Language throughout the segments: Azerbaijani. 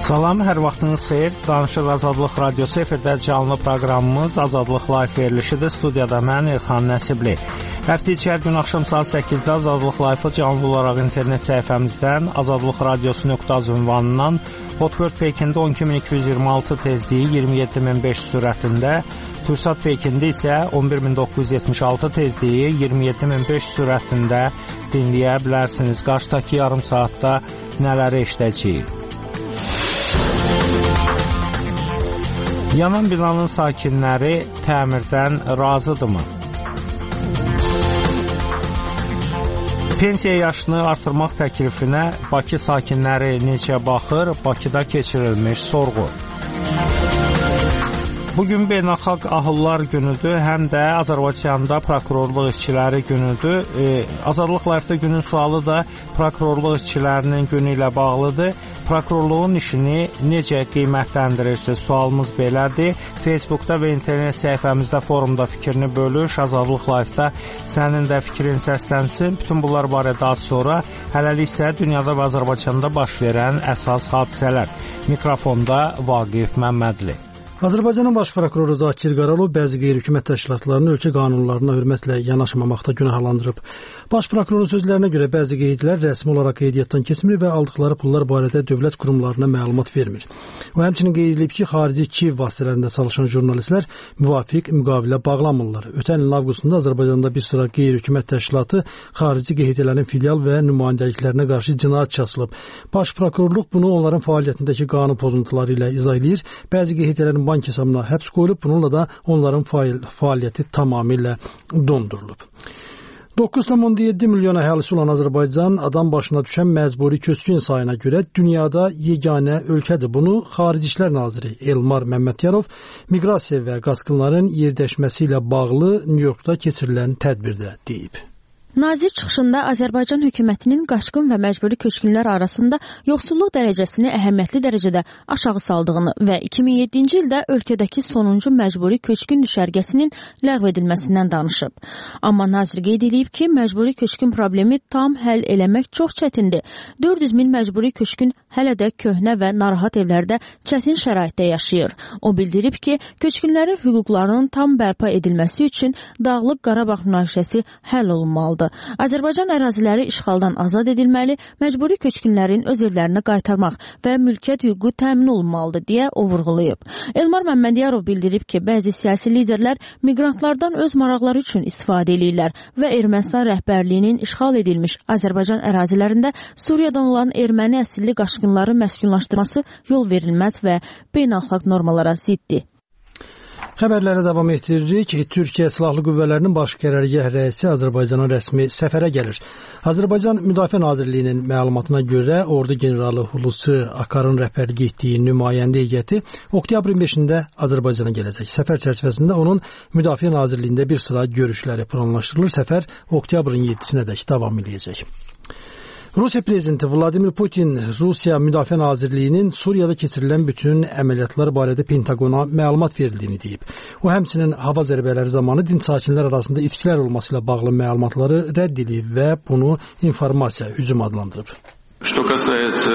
Salam, hər vaxtınız xeyir. Danışıq Azadlıq Radiosu efirdə canlı proqramımız Azadlıq Live verilişidir. Studiyada mən İlxan Nəsibli. Həftə içi hər gün axşam saat 8-də Azadlıq Live-ı canlı olaraq internet səhifəmizdən azadlıqradiosu.az ünvanından Hotbird Pekində 12226 tezliyi 27500 sürətində, Tursat Pekində isə 11976 tezliyi 27500 sürətində dinləyə bilərsiniz. Qarşıdakı yarım saatda nələri eşidəcəyik? Yanan binanın sakinləri təmirdən razıdırmı? Pensiya yaşını artırmaq təklifinə Bakı sakinləri necə baxır? Bakıda keçirilmiş sorğu. Bugün Beynəlxalq Ahıllar günüdür, həm də Azərbaycanda prokurorluq işçiləri günüdür. Azadlıq Live-da günün sualı da prokurorluq işçilərinin günü ilə bağlıdır. Prokurorluğun işini necə qiymətləndirirsiniz? Sualımız belədir. Facebookda və internet səhifəmizdə, forumda fikrini bölüş. Azadlıq Live-da sənin də fikrin səslənsin. Bütün bunlar barədə az sonra. Hələlik isə dünyada və Azərbaycanda baş verən əsas hadisələr. Mikrofonda Vaqif Məmmədli. Azərbaycanın baş prokuroru Zakir Qaralov bəzi qeyri-hökumət təşkilatlarını ölkə qanunlarına hörmətlə yanaşmamaqda günahlandırıb. Baş prokurorun sözlərinə görə bəzi qeydlər rəsmi olaraq qeydiyyatdan keçmir və aldıqları pullar barədə dövlət qurumlarına məlumat vermir. O həmçinin qeyd edilib ki, xarici Kiyev vasitələrində çalışan jurnalistlər müvafiq müqavilə bağlamırlar. Ötən ilin avqustunda Azərbaycanda bir sıra qeyri-hökumət təşkilatı xarici QHT-lərin filial və nümayəndəliklərinə qarşı cinayət açılıb. Baş prokurorluq bunu onların fəaliyyətindəki qanun pozuntuları ilə izah edir. Bəzi QHT-lərin bank hesabına həbs qoyulub, bununla da onların fəaliyyəti tamamilə dondurulub. 9,7 milyon əhalisi olan Azərbaycan adam başına düşən məcburi köçkün sayına görə dünyada yeganə ölkədir. Bunu Xarici İşlər Naziri Elmar Məmmədiyarov miqrasiya və qaçqınların yerdəşməsi ilə bağlı Nyu-Yorkda keçirilən tədbirdə deyib. Nazir çıxışında Azərbaycan hökumətinin qaçqın və məcburi köçkünlər arasında yoxsulluq dərəcəsini əhəmiyyətli dərəcədə aşağı saldığını və 2007-ci ildə ölkədəki sonuncu məcburi köçkün düşərgəsinin ləğv edilməsindən danışıb. Amma nazir qeyd edib ki, məcburi köçkün problemi tam həll eləmək çox çətindir. 400 min məcburi köçkün hələ də köhnə və narahat evlərdə çətin şəraitdə yaşayır. O bildirib ki, köçkünlərin hüquqlarının tam bərpa edilməsi üçün Dağlıq Qarabağ münaqişəsi həll olunmalıdır. Azərbaycan əraziləri işğaldan azad edilməli, məcburi köçkünlərin öz evlərinə qaytarmaq və mülkiyyət hüququ təmin olunmalıdır deyə o vurğulayıb. Elmar Məmmədiyarov bildirib ki, bəzi siyasi liderlər miqrantlardan öz maraqları üçün istifadə edirlər və Ermənistan rəhbərliyinin işğal edilmiş Azərbaycan ərazilərində Suriyadan olan erməni əsilli qaçqınları məskunlaşdırması yol verilməz və beynəlxalq normalara ziddir. Xəbərlərə davam etdiririk. Türkiyə Silahlı Qüvvələrinin baş qərargah rəisi Azərbaycana rəsmi səfərə gəlir. Azərbaycan Müdafiə Nazirliyinin məlumatına görə ordu generalı Hulusi Akarın rəhbərlik etdiyi nümayəndə heyəti oktyabrın 5-də Azərbaycana gələcək. Səfər çərçivəsində onun Müdafiə Nazirliyində bir sıra görüşləri planlaşdırılır. Səfər oktyabrın 7-sinədək davam edəcək. Rusiya prezidenti Vladimir Putin Rusiya Müdafiə Nazirliyinin Suriyada keçirilən bütün əməliyyatlar barədə Pentagona məlumat verildiyini deyib. O həmçinin hava zərbələri zamanı dinc sakinlər arasında itkilər olması ilə bağlı məlumatları rədd edib və bunu informasiya hücumu adlandırıb. Что касается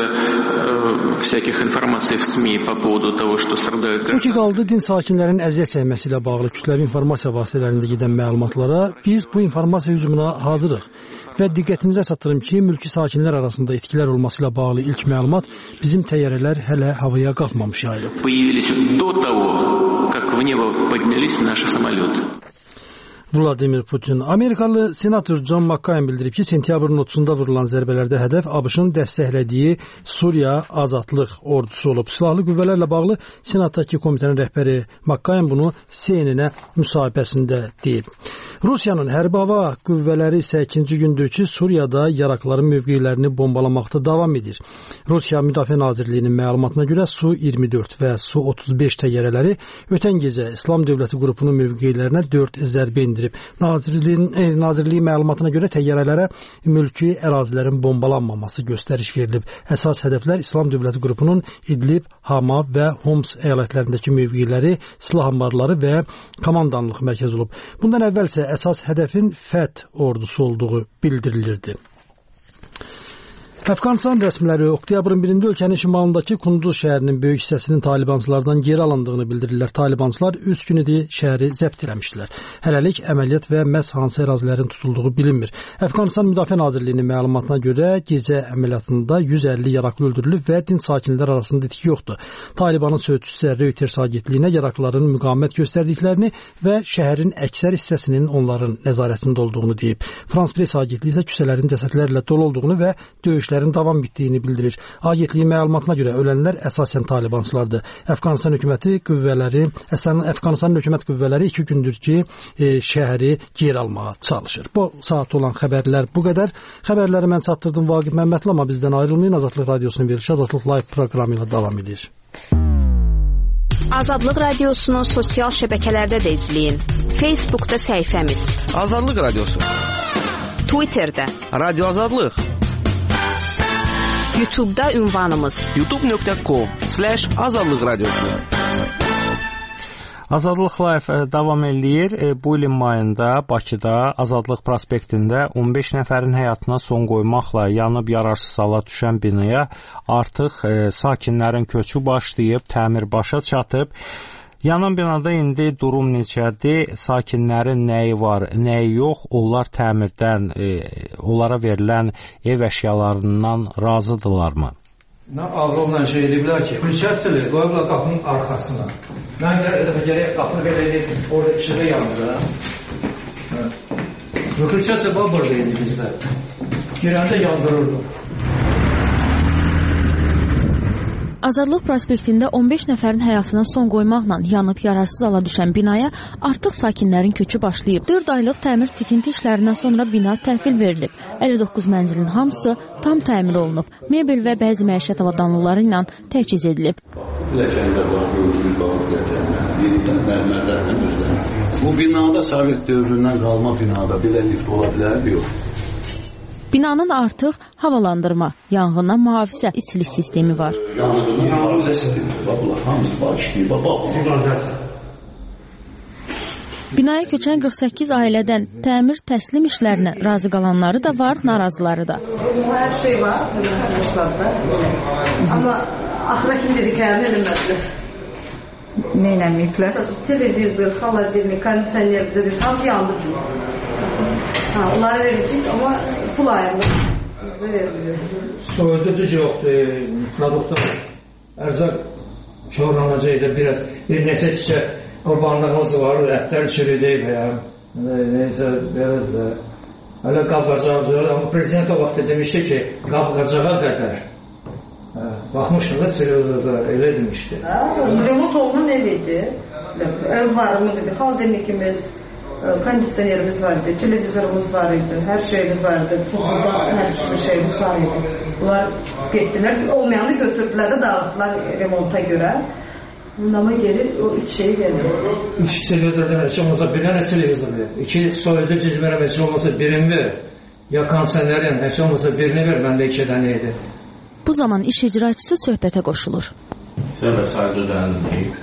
всяких информаций в СМИ по поводу того, что страдают... Bu ki qaldı dinc sakinlərin əziyyət çəkməsi ilə bağlı kütləvi informasiya vasitələrində gedən məlumatlara, biz bu informasiya hücumuna hazırıq və diqqətinizə çatdırım ki, mülki sakinlər arasında itkilər olması ilə bağlı ilk məlumat bizim təyyarələr hələ havaya qalxmamış yayılıb. Появились до того, как в небо поднялись наши самолеты. Vladimir Putin. Amerikalı senator John McCain bildirib ki, sentyabrın 30-da vurulan zərbələrdə hədəf ABŞ-ın dəstəklədiyi Suriya Azadlıq ordusu olub. Silahlı qüvvələrlə bağlı senatdakı komitənin rəhbəri McCain bunu CNN-ə müsahibəsində deyib. Rusiyanın hərbi hava qüvvələri isə ikinci gündür ki, Suriyada yaraqların mövqelərini bombalamaqda davam edir. Rusiya Müdafiə Nazirliyinin məlumatına görə Su-24 və Su-35 təyyarələri ötən gecə İslam Dövləti qrupunun mövqelərinə 4 zərbə indirib. Nazirliyin məlumatına görə təyyarələrə mülki ərazilərin bombalanmaması göstəriş verilib. Əsas hədəflər İslam Dövləti qrupunun İdlib, Hama və Homs əyalətlərindəki mövqeləri, silah anbarları və komandanlıq mərkəzi olub. Bundan əvvəl isə əsas hədəfin FET ordusu olduğu bildirilirdi. Əfqanistan rəsmiləri oktyabrın 1-də ölkənin şimalındakı Kunduz şəhərinin böyük hissəsinin talibançılardan geri alındığını bildirirlər. Talibançılar 3 gün idi şəhəri zəbt etmişlər. Hələlik əməliyyat və məhz hansı ərazilərin tutulduğu bilinmir. Əfqanistan Müdafiə Nazirliyinin məlumatına görə gecə əməliyyatında 150 yaraqlı öldürülüb və dinc sakinlər arasında itki yoxdur. Talibanın sözçüsü Reuters agentliyinə yaraqlıların müqavimət göstərdiklərini və şəhərin əksər hissəsinin onların nəzarətində olduğunu deyib. Frans Press agentliyi isə küçələrin cəsədlərlə dolu olduğunu və döyüşlərin davam etdiyini bildirir. Agentliyin məlumatına görə ölənlər əsasən talibançılardır. Əfqanistan hökumət qüvvələri 2 gündür ki, şəhəri geri almağa çalışır. Bu saat olan xəbərlər bu qədər. Xəbərləri mən çatdırdım Vaqif Məmmədli, amma bizdən ayrılmayın. Azadlıq Radiosunun verilişi Azadlıq Live proqramı ilə davam edir. Azadlıq Radiosunu sosial şəbəkələrdə də izləyin. Facebookda səhifəmiz Azadlıq Radiosu, Twitterdə Radio Azadlıq, YouTube'da ünvanımız youtube.com/Azadlıq Radiosu. Azadlıq Live davam eləyir. Bu ilin mayında Bakıda Azadlıq prospektində 15 nəfərin həyatına son qoymaqla yanıb yararsız hala düşən binaya artıq sakinlərin köçü başlayıb, təmir başa çatıb. Yanan binada indi durum necədir? Sakinlərin nəyi var, nəyi yox? Onlar təmirdən, onlara verilən ev əşyalarından razıdırlarmı? Nə ağılla şey ediblər ki, külçəsilir, qoyublar qapının arxasına. Mən gərək qapını belə edib, orada işığı yandı. Külçəsi burada idi bizdə. Girəndə yandırırdı. Azadlıq prospektində 15 nəfərin həyatına son qoymaqla yanıb yararsız hala düşən binaya artıq sakinlərin köçü başlayıb. 4 aylıq təmir tikinti işlərindən sonra bina təhvil verilib. 59 mənzilin hamısı tam təmir olunub. Mebel və bəzi məişət avadanlıqları ilə təchiz edilib. Bu binada Sovet dövründən qalma binada belə lift ola bilər, yox. Binanın artıq havalandırma, yanğından mühafizə istilik sistemi var. Mühafizə sistemi var, hamısı var, işləyir, Binaya köçən 48 ailədən təmir təslim işlərinə razı qalanları da var, narazıları da. Hər şey var, amma axıra kim dediklərini bilmədilər. Nə eləməyiblər? Televizor, xaladelnik, kondisioner bizə deyir, hamı yandı. Onlara verəcək, amma pul ayırılır. Soyuducu yoxdur, produktlar. Ərzaq korlanacaqdır, bir neçə çiçə qurbanlığımız var, ətlər çürüdəyib, neysə, belədir. Hələ qab-qacağı zoru, amma prezident o vaxt demişdi ki, qab-qacağa qədər. Baxmışdım da televizorda, elə demişdi. Remont olunan ev idi, ev varımız idi, xaladelnikimiz, kondisionerimiz var idi, televizorumuz var idi, hər şeyimiz var idi, futbolda hər şeyimiz var idi. Bunlar getdilər, olmayanı götürdülər də dağıtdılar remonta görə. Ama gelir, o 3 şeyi verir. 3 televizor demək, olmasa bir dənə televizor verir. 2 soyudu cizmərə heç olmasa birini ver. Ya kondisionerin heç olmasa birini ver, məndə 2 dənə idi. Bu zaman iş icraçısı söhbətə qoşulur. Sən vəsait ödənilməyib.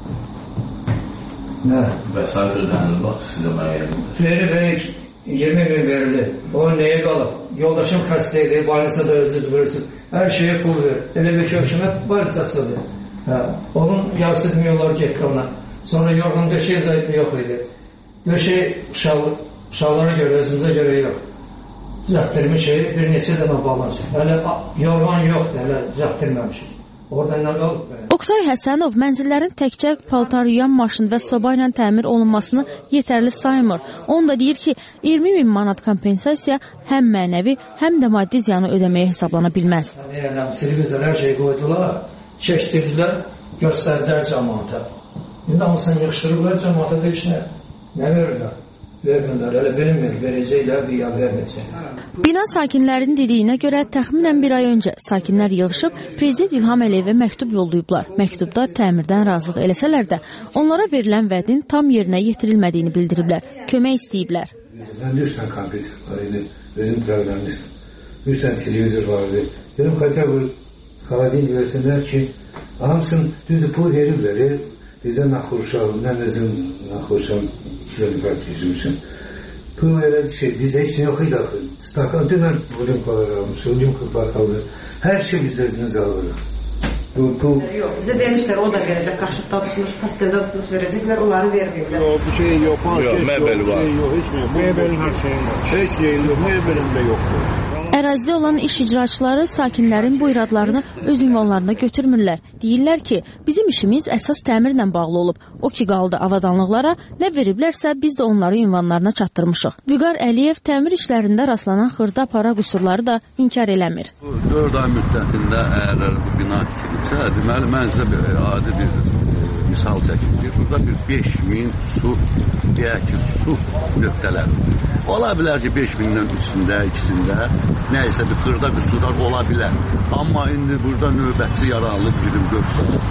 Nə? Vəsait ödənilməyib, bax sizə mənə verir, 20 min verilir. O nəyə qalıb? Yoldaşım xəstə idi, balinasada özünüz verirsiniz. Hər şeyə pul ver. Elə bir ki, hökumət balinasasıdır. Onun yarısı demiyorlar getdi ona. Sonra yorğun döşeği zayıfı yox idi. Döşeği uşaqlara görə, özümüzə görə yox. Düzəltdirmiş şeyi bir neçə dənə bağlansın. Hələ yorğan yoxdur, hələ düzəltdirməmişik. Oradan nə qalıb? Oktay Həsənov mənzillərin təkcə paltar yuyan maşın və soba ilə təmir olunmasını yetərli saymır. Onu da deyir ki, 20 min manat kompensasiya həm mənəvi, həm də maddi ziyanı ödəməyə hesablana bilməz. Televizor hər şey qoydular. Çəkdirdilər, göstərdilər cəmaata. İndi hamısını yığışdırırlar, cəmaata da işinə nə verirlər? Vermirlər, elə bilinmir, verəcəklər, ya verməyəcək. Bina sakinlərinin dediyinə görə təxminən bir ay öncə sakinlər yığışıb Prezident İlham Əliyevə məktub yollayıblar. Məktubda təmirdən razılıq eləsələr də onlara verilən vədin tam yerinə yetirilmədiyini bildiriblər. Kömək istəyiblər. Mən 3 tane kompüter var idi, özüm proqramist. 3 tane televizor var idi. Dedim, xətə bu xaladin versinlər ki, hamısını düzdür pul veriblər. Bizə naxuruşam, mən özüm naxuruşam, 2 kilometr yüzümüşüm. Bu elə şey, bizdə heç yox idi axı. Stakan dünən budinkalar almışıq, yumkuklar kalır. Her şey bizleriniz alırıq. Yok, bize demişler o da verecek, kaşıkta tutmuş, pastelda tutmuş verecekler, onları vermeyecekler. Yok, bir şey yok, mebel var. Mebelin her şeyin var. Hiç şeyin yok, mebelin de yoktur. Ərazidə olan iş icraçıları sakinlərin bu iradlarını öz ünvanlarına götürmürlər. Deyirlər ki, bizim işimiz əsas təmirlə bağlı olub. O ki qaldı avadanlıqlara, nə veriblərsə biz də onları ünvanlarına çatdırmışıq. Vüqar Əliyev təmir işlərində rastlanan xırda para qüsurları da inkar eləmir. 4 ay müddətində əgər bu bina tikilibsə, deməli mən sizə adi bir misal çəkim. Burada bir 5000 su, deyək ki, su nöqtələri. Ola bilər ki, 5000-dən üçündə, ikisində nəysə bir xırda qüsurlar ola bilər. Amma indi burada növbətçi yaranılıb 24 saat.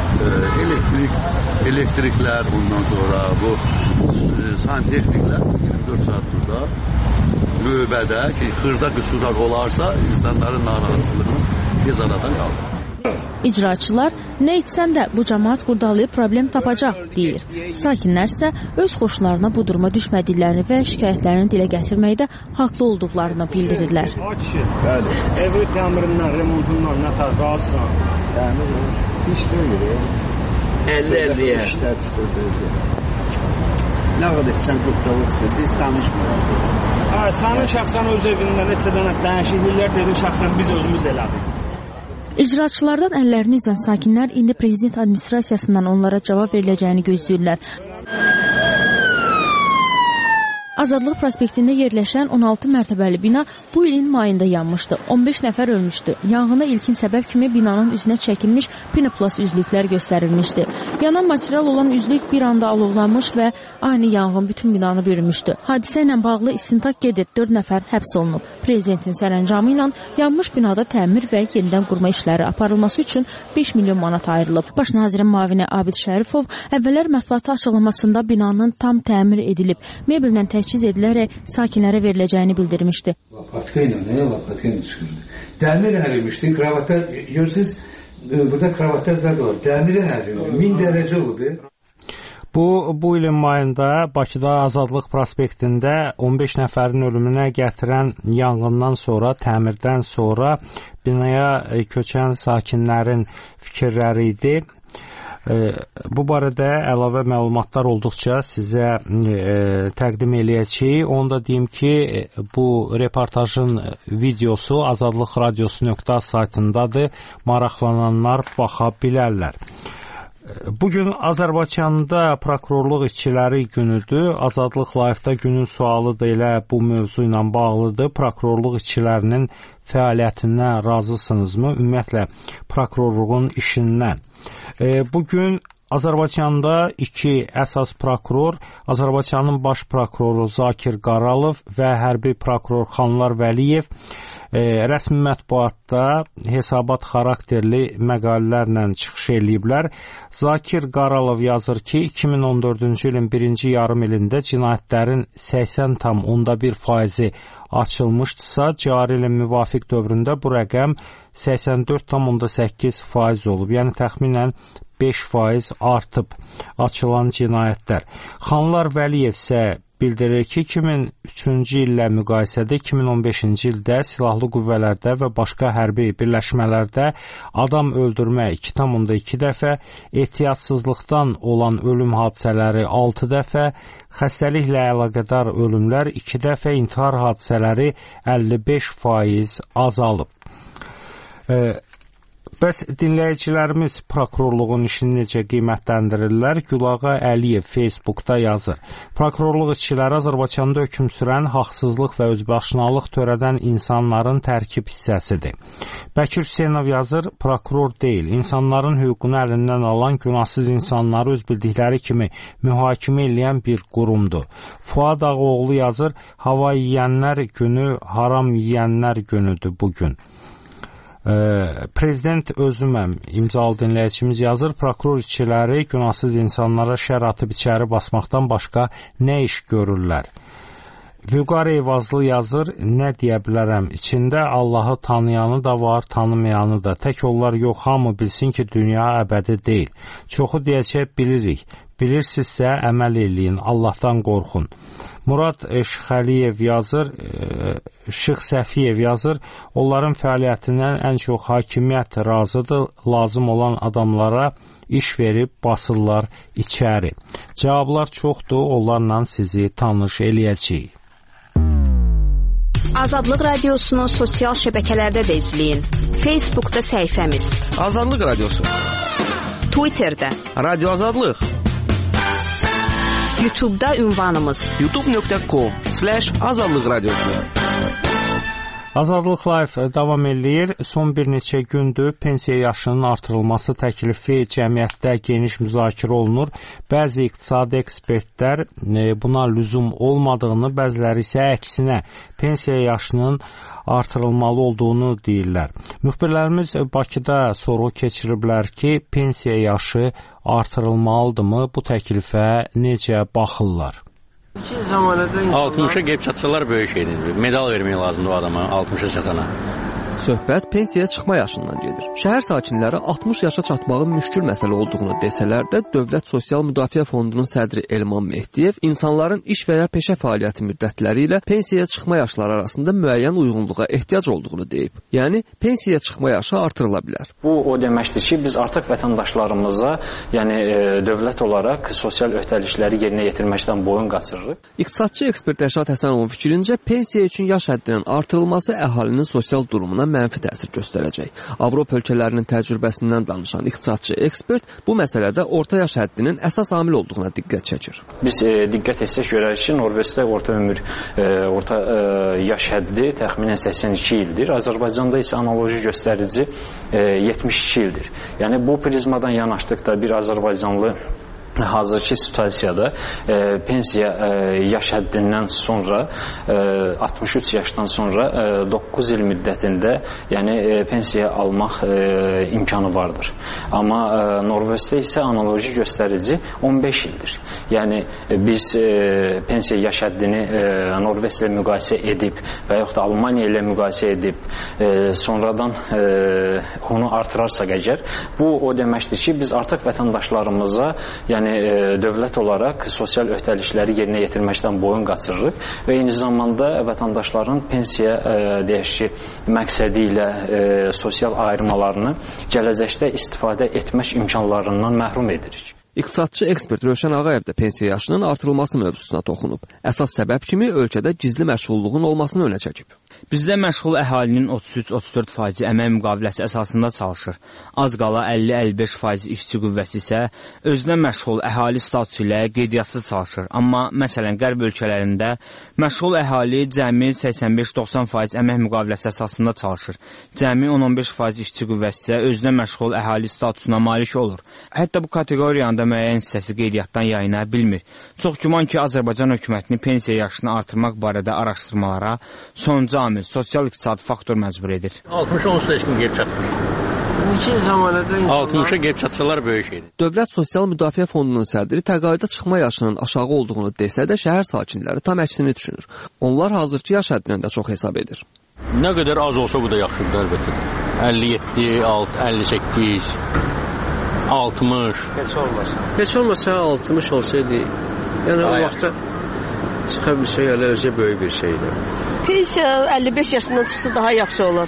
Elektriklər, ondan sonra bu santexniklər 24 saat burada növbədə ki, xırda qüsurlar olarsa insanların narahatsızlığını tez aradan qalır. İcraçılar nə etsən də bu cəmaət qurdalayıb problem tapacaq, deyir. Sakinlər isə öz xoşlarına bu duruma düşmədiklərini və şikayətlərini dilə gətirməkdə haqlı olduqlarını bildirirlər. Bəli, evi təmirindən, remontundan nə tər razısan? Təmir iş deyil. 50-50-yə. İşlər çıxırdı. Nə qədər sən qurdalıqsın, biz tanışmırıq. Sənin şəxsən öz evində neçə dənə dəyişikliklər dedin, şəxsən biz özümüz elədik. İcraçılardan əllərini üzən sakinlər indi prezident administrasiyasından onlara cavab veriləcəyini gözləyirlər. Azadlıq prospektində yerləşən 16 mərtəbəli bina bu ilin mayında yanmışdı. 15 nəfər ölmüşdü. Yanğına ilkin səbəb kimi binanın üzünə çəkilmiş pinoplast üzlüklər göstərilmişdi. Yanan material olan üzlük bir anda alovlanmış və ani yanğın bütün binanı bürümüşdü. Hadisə ilə bağlı istintaq gedir, 4 nəfər həbs olunub. Prezidentin sərəncamı ilə yanmış binada təmir və yenidən qurma işləri aparılması üçün 5 milyon manat ayrılıb. Baş nazirin müavini Abid Şərifov əvvəllər mətbuata açıqlamasında binanın tam təmir edilib, mebellə təchiz edilərək sakinlərə veriləcəyini bildirmişdi. Lapatka ilə, nəyə lapatka ilə çıxırdı? Dəmir ərimişdi, kravatlar, görürsünüz, burada kravatlar zaten var. Dəmiri ərimişdi, 1000 dərəcə oldu. Bu ilin mayında Bakıda Azadlıq prospektində 15 nəfərin ölümünə gətirən yanğından sonra, təmirdən sonra binaya köçən sakinlərin fikirləri idi. Bu barədə əlavə məlumatlar olduqca sizə təqdim eləyəcəyik. Onu da deyim ki, bu reportajın videosu Azadlıq Radiosu.az saytındadır. Maraqlananlar baxa bilərlər. Bugün Azərbaycanda prokurorluq işçiləri günüdür. Azadlıq Live-da günün sualı da elə bu mövzu ilə bağlıdır. Prokurorluq işçilərinin fəaliyyətindən razısınızmı? Ümumiyyətlə, prokurorluğun işindən. Bugün Azərbaycanda iki əsas prokuror, Azərbaycanın baş prokuroru Zakir Qaralov və hərbi prokuror Xanlar Vəliyev rəsmi mətbuatda hesabat xarakterli məqalələrlə çıxış eləyiblər. Zakir Qaralov yazır ki, 2014-cü ilin birinci yarım ilində cinayətlərin 80,1% açılmışdısa, cari ilin müvafiq dövründə bu rəqəm 84,8% olub. Yəni təxminən 5% artıb açılan cinayətlər. Xanlar Vəliyev isə bildirir ki, 2003-cü illə müqayisədə 2015-ci ildə silahlı qüvvələrdə və başqa hərbi birləşmələrdə adam öldürmə 2,2 dəfə, ehtiyatsızlıqdan olan ölüm hadisələri 6 dəfə, xəstəliklə əlaqədar ölümlər 2 dəfə, intihar hadisələri 55% azalıb. Bəs dinləyicilərimiz prokurorluğun işini necə qiymətləndirirlər? Gülağa Əliyev Facebookda yazır. Prokurorluq işçiləri Azərbaycanda hökm sürən haqsızlıq və özbaşınalıq törədən insanların tərkib hissəsidir. Bəkir Hüseynov yazır, prokuror deyil, insanların hüququnu əlindən alan günahsız insanları öz bildikləri kimi mühakimə eləyən bir qurumdur. Fuad Ağoğlu yazır, hava yeyənlər günü, haram yeyənlər günüdür bugün. Prezident özüməm imzalı dinləyicimiz yazır, prokuror işçiləri günahsız insanlara şər atıb içəri basmaqdan başqa nə iş görürlər? Vüqar Eyvazlı yazır, nə deyə bilərəm, içində Allahı tanıyanı da var, tanımayanı da. Tək onlar yox, hamı bilsin ki, dünya əbədi deyil. Çoxu deyəcək bilirik, bilirsinizsə əməl eləyin, Allahdan qorxun. Murad Şıxəliyev yazır, Şıx Səfiyev yazır, onların fəaliyyətindən ən çox hakimiyyət razıdır, lazım olan adamlara iş verib basırlar içəri. Cavablar çoxdur, onlarla sizi tanış eləyəcəyik. Azadlıq Radiosunu sosial şəbəkələrdə də izləyin. Facebookda səhifəmiz Azadlıq Radiosu, Twitterdə Radio Azadlıq, YouTube'da ünvanımız youtube.com/Azadlıq Radiosu. Azadlıq Live davam eləyir. Son bir neçə gündür pensiya yaşının artırılması təklifi cəmiyyətdə geniş müzakirə olunur. Bəzi iqtisadi ekspertlər buna lüzum olmadığını, bəziləri isə əksinə pensiya yaşının artırılmalı olduğunu deyirlər. Müxbirlərimiz Bakıda sorğu keçiriblər ki, pensiya yaşı artırılmalıdırmı? Bu təklifə necə baxırlar? 60'a gəlib çatsalar böyük şeydir. Medal vermək lazımdır o adama 60'a çatana. Söhbət pensiyaya çıxma yaşından gedir. Şəhər sakinləri 60 yaşa çatmağın müşkül məsələ olduğunu desələr də, Dövlət Sosial Müdafiə Fondunun sədri Elman Mehdiyev insanların iş və ya peşə fəaliyyəti müddətləri ilə pensiyaya çıxma yaşları arasında müəyyən uyğunluğa ehtiyac olduğunu deyib. Yəni, pensiyaya çıxma yaşı artırıla bilər. Bu o deməkdir ki, biz artıq vətəndaşlarımıza, yəni dövlət olaraq sosial öhdəlikləri yerinə yetirməkdən boyun qaçırırıq. İqtisadçı ekspert Rəşad Həsənovun fikrincə, pensiya üçün yaş həddinin artırılması əhalinin sosial durumuna mənfi təsir göstərəcək. Avropa ölkələrinin təcrübəsindən danışan iqtisadçı ekspert bu məsələdə orta yaş həddinin əsas amil olduğuna diqqət çəkir. Biz diqqət etsək görərik ki, Norveçdə orta yaş həddi təxminən 82 ildir. Azərbaycanda isə analoji göstərici 72 ildir. Yəni bu prizmadan yanaşdıqda bir azərbaycanlı hazırki situasiyada pensiya yaş həddindən sonra 63 yaşdan sonra 9 il müddətində yəni pensiya almaq imkanı vardır. Amma Norveçdə isə analoji göstərici 15 ildir. Yəni biz pensiya yaş həddini Norveçlə müqayisə edib və yaxud da Almaniya ilə müqayisə edib sonradan onu artırarsaq əgər, bu o deməkdir ki, biz artıq vətəndaşlarımıza yəni dövlət olaraq sosial öhdəlikləri yerinə yetirməkdən boyun qaçırırıq və eyni zamanda vətəndaşların pensiya deyək ki, məqsədi ilə sosial ayırmalarını gələcəkdə istifadə etmək imkanlarından məhrum edirik. İqtisadçı ekspert Rövşən Ağayev də pensiya yaşının artırılması mövzusuna toxunub. Əsas səbəb kimi ölkədə gizli məşğulluğun olmasını önə çəkib. Bizdə məşğul əhalinin 33-34% əmək müqaviləsi əsasında çalışır. Az qala 50-55% işçi qüvvəsi isə özünə məşğul əhali statusu ilə qeydiyyatçı çalışır. Amma məsələn qərb ölkələrində məşğul əhali cəmi 85-90% əmək müqaviləsi əsasında çalışır. Cəmi 10-15% işçi qüvvəsi isə özünə məşğul əhali statusuna malik olur. Hətta bu kateqoriyanın da müəyyən hissəsi qeydiyyatdan yayına bilmir. Çox güman ki, Azərbaycan hökumətini pensiya yaşını artırmaq barədə araşdırmalara sonuncu amil, sosial-iqtisadi faktor məcbur edir. 60-10 heç kim gəlib çatmır. 60'a gəlib çatsalar böyük şeydir. Dövlət Sosial Müdafiə Fondunun sədri təqaüdə çıxma yaşının aşağı olduğunu desə də, şəhər sakinləri tam əksini düşünür. Onlar hazırki yaş həddini də çox hesab edir. Nə qədər az olsa bu da yaxşıdır əlbəttə. 57, 58, 60. Heç olmasa 60 olsaydı, yəni o vaxtda çıxa bilsə özcə böyük bir şeydir. Pensiya 55 yaşından çıxsa daha yaxşı olur.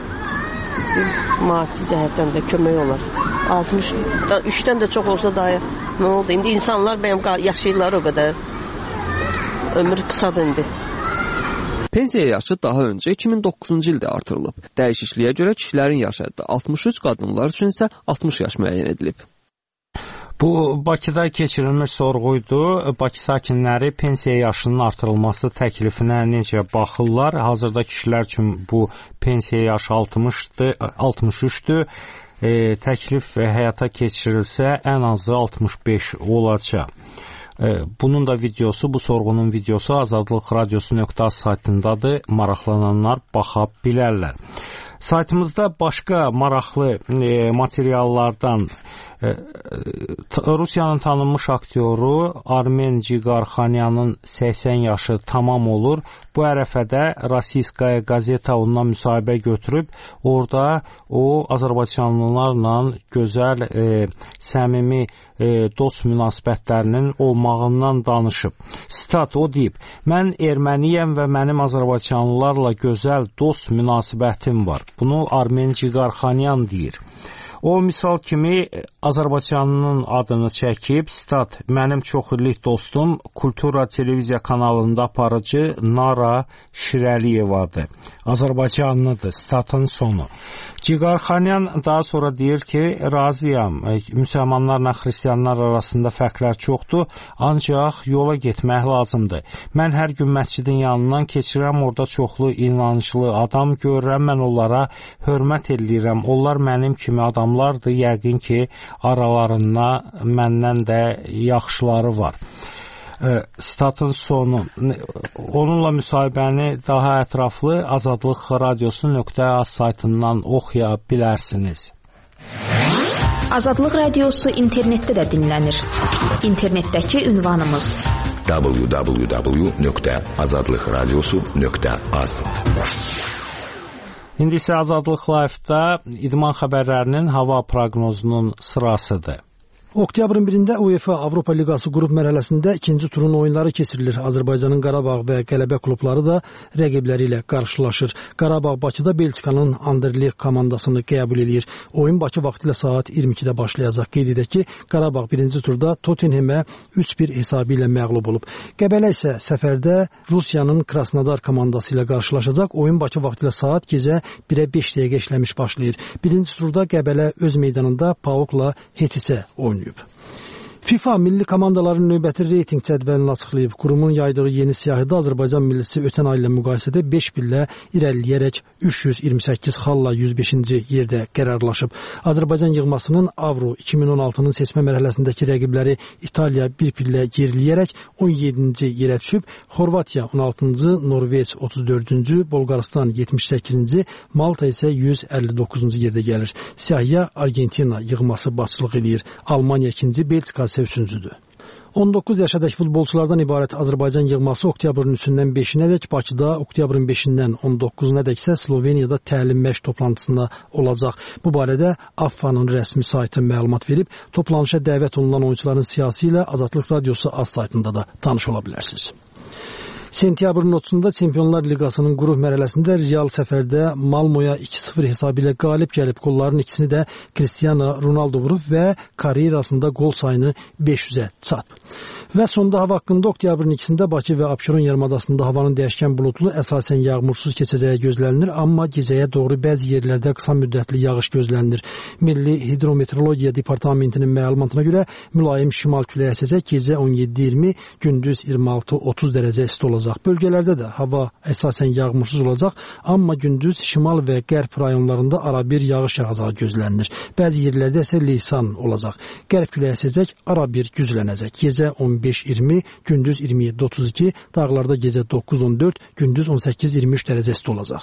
Maddi cəhətdən də kömək olar. 63-dən də çox olsa daha nə oldu? İndi insanlar mənim yaşayırlar o qədər. Ömür qısadır indi. Pensiya yaşı daha öncə 2009-cu ildə artırılıb. Dəyişikliyə görə kişilərin yaş həddi 63, qadınlar üçün isə 60 yaş müəyyən edilib. Bu Bakıda keçirilmiş sorğuydu. Bakı sakinləri pensiya yaşının artırılması təklifinə necə baxırlar? Hazırda kişilər üçün bu pensiya yaşı 63-dür. Təklif həyata keçirilsə ən azı 65 olacaq. Bunun da videosu, bu sorğunun videosu azadlıqradiosu.az saytındadır. Maraqlananlar baxa bilərlər. Saytımızda başqa maraqlı materiallardan Rusiyanın tanınmış aktyoru Armen Cigarxanyanın 80 yaşı tamam olur. Bu ərəfədə Rossiyskaya Gazeta ondan müsahibə götürüb. Orada o Azərbaycanlılarla gözəl, səmimi dost münasibətlərinin olmağından danışıb. Sitat, o deyib, mən erməniyəm və mənim azərbaycanlılarla gözəl dost münasibətim var. Bunu Armen Cigarxanyan deyir. O, misal kimi Azərbaycanın adını çəkib, sitat, mənim çox illik dostum Kultura televiziya kanalında aparıcı Nara Şirəliyevadır. Azərbaycanlıdır, sitatın sonu. Cigarxanyan daha sonra deyir ki, razıyam, müsəlmanlarla xristiyanlar arasında fərqlər çoxdur, ancaq yola getmək lazımdır. Mən hər gün məscidin yanından keçirəm, orada çoxlu inançlı adam görürəm, mən onlara hörmət edirəm, onlar mənim kimi adamlardır, yəqin ki, aralarında məndən də yaxşıları var. Statın sonu. Onunla müsahibəni daha ətraflı Azadlıq Radiosu.az saytından oxuya bilərsiniz. Azadlıq Radiosu internetdə də dinlənir. İnternetdəki ünvanımız www.azadlıqradiosu.az. İndi isə Azadlıq Live-da idman xəbərlərinin hava proqnozunun sırasıdır. Oktyabrın 1-də UEFA Avropa Liqası qrup mərhələsində ikinci turun oyunları keçirilir. Azərbaycanın Qarabağ və Qələbə klubları da rəqibləri ilə qarşılaşır. Qarabağ Bakıda Belçikanın Anderlecht komandasını qəbul edir. Oyun Bakı vaxtı ilə saat 22-də başlayacaq. Qeyd edək ki, Qarabağ birinci turda Tottenhamə 3-1 hesabı ilə məğlub olub. Qəbələ isə səfərdə Rusiyanın Krasnodar komandası ilə qarşılaşacaq. Oyun Bakı vaxtı ilə saat gecə 1-ə 5 dəqiqə işləmiş başlayır. Birinci turda Qəbələ öz meydanında PAOK-la heç-heçə oynayır. FIFA milli komandaların növbəti reyting cədvəlini açıqlayıb. Qurumun yaydığı yeni siyahıda Azərbaycan millisi ötən ay ilə müqayisədə 5 pillə irəliləyərək 328 xalla 105-ci yerdə qərarlaşıb. Azərbaycan yığmasının Avro 2016-nın seçmə mərhələsindəki rəqibləri İtaliya 1 pillə geriləyərək 17-ci yerə düşüb. Xorvatiya 16-cı, Norveç 34-cü, Bolqarıstan 78-ci, Malta isə 159-cu yerdə gəlir. Siyahıya Argentina yığması başçılıq edir. Almaniya 2-ci, Belçika 3-cüdür. 19 yaşadakı futbolçulardan ibarət Azərbaycan yığması oktyabrın 3-dən 5-nədək Bakıda, oktyabrın 5-dən 19-nədək isə Sloveniyada təlim məşq toplantısında olacaq. Bu barədə AFFA-nın rəsmi saytı məlumat verib. Toplanışa dəvət olunan oyuncuların siyasi ilə Azadlıq Radiosu az saytında da tanış ola bilərsiniz. Sentyabrın 30-da Çempionlar Liqasının qrup mərhələsində Real səfərdə Malmoya 2-0 hesabı ilə qalib gəlib. Qolların ikisini də Cristiano Ronaldo vurub və karyerasında qol sayını 500-ə çatıb. Və sonda hava haqqında oktyabrın 2-də Bakı və Abşeron yarımadasında havanın dəyişkən buludlu, əsasən yağmursuz keçəcəyi gözlənilir, amma gecəyə doğru bəzi yerlərdə qısa müddətli yağış gözlənilir. Milli Hidrometeorologiya Departamentinin məlumatına görə mülayim şimal küləyi əsəcək, gecə 17-20, gündüz 26-30 dərəcə isti olacaq. Bölgələrdə də hava əsasən yağmursuz olacaq, amma gündüz şimal və qərb rayonlarında arabir yağış yağacağı gözlənilir. Bəzi yerlərdə isə leysan olacaq. Qərb küləyi əsəcək, arabir güclənəcək. Gecə 15-20, gündüz 27-32, dağlarda gecə 9-14, gündüz 18-23 dərəcə isti olacaq.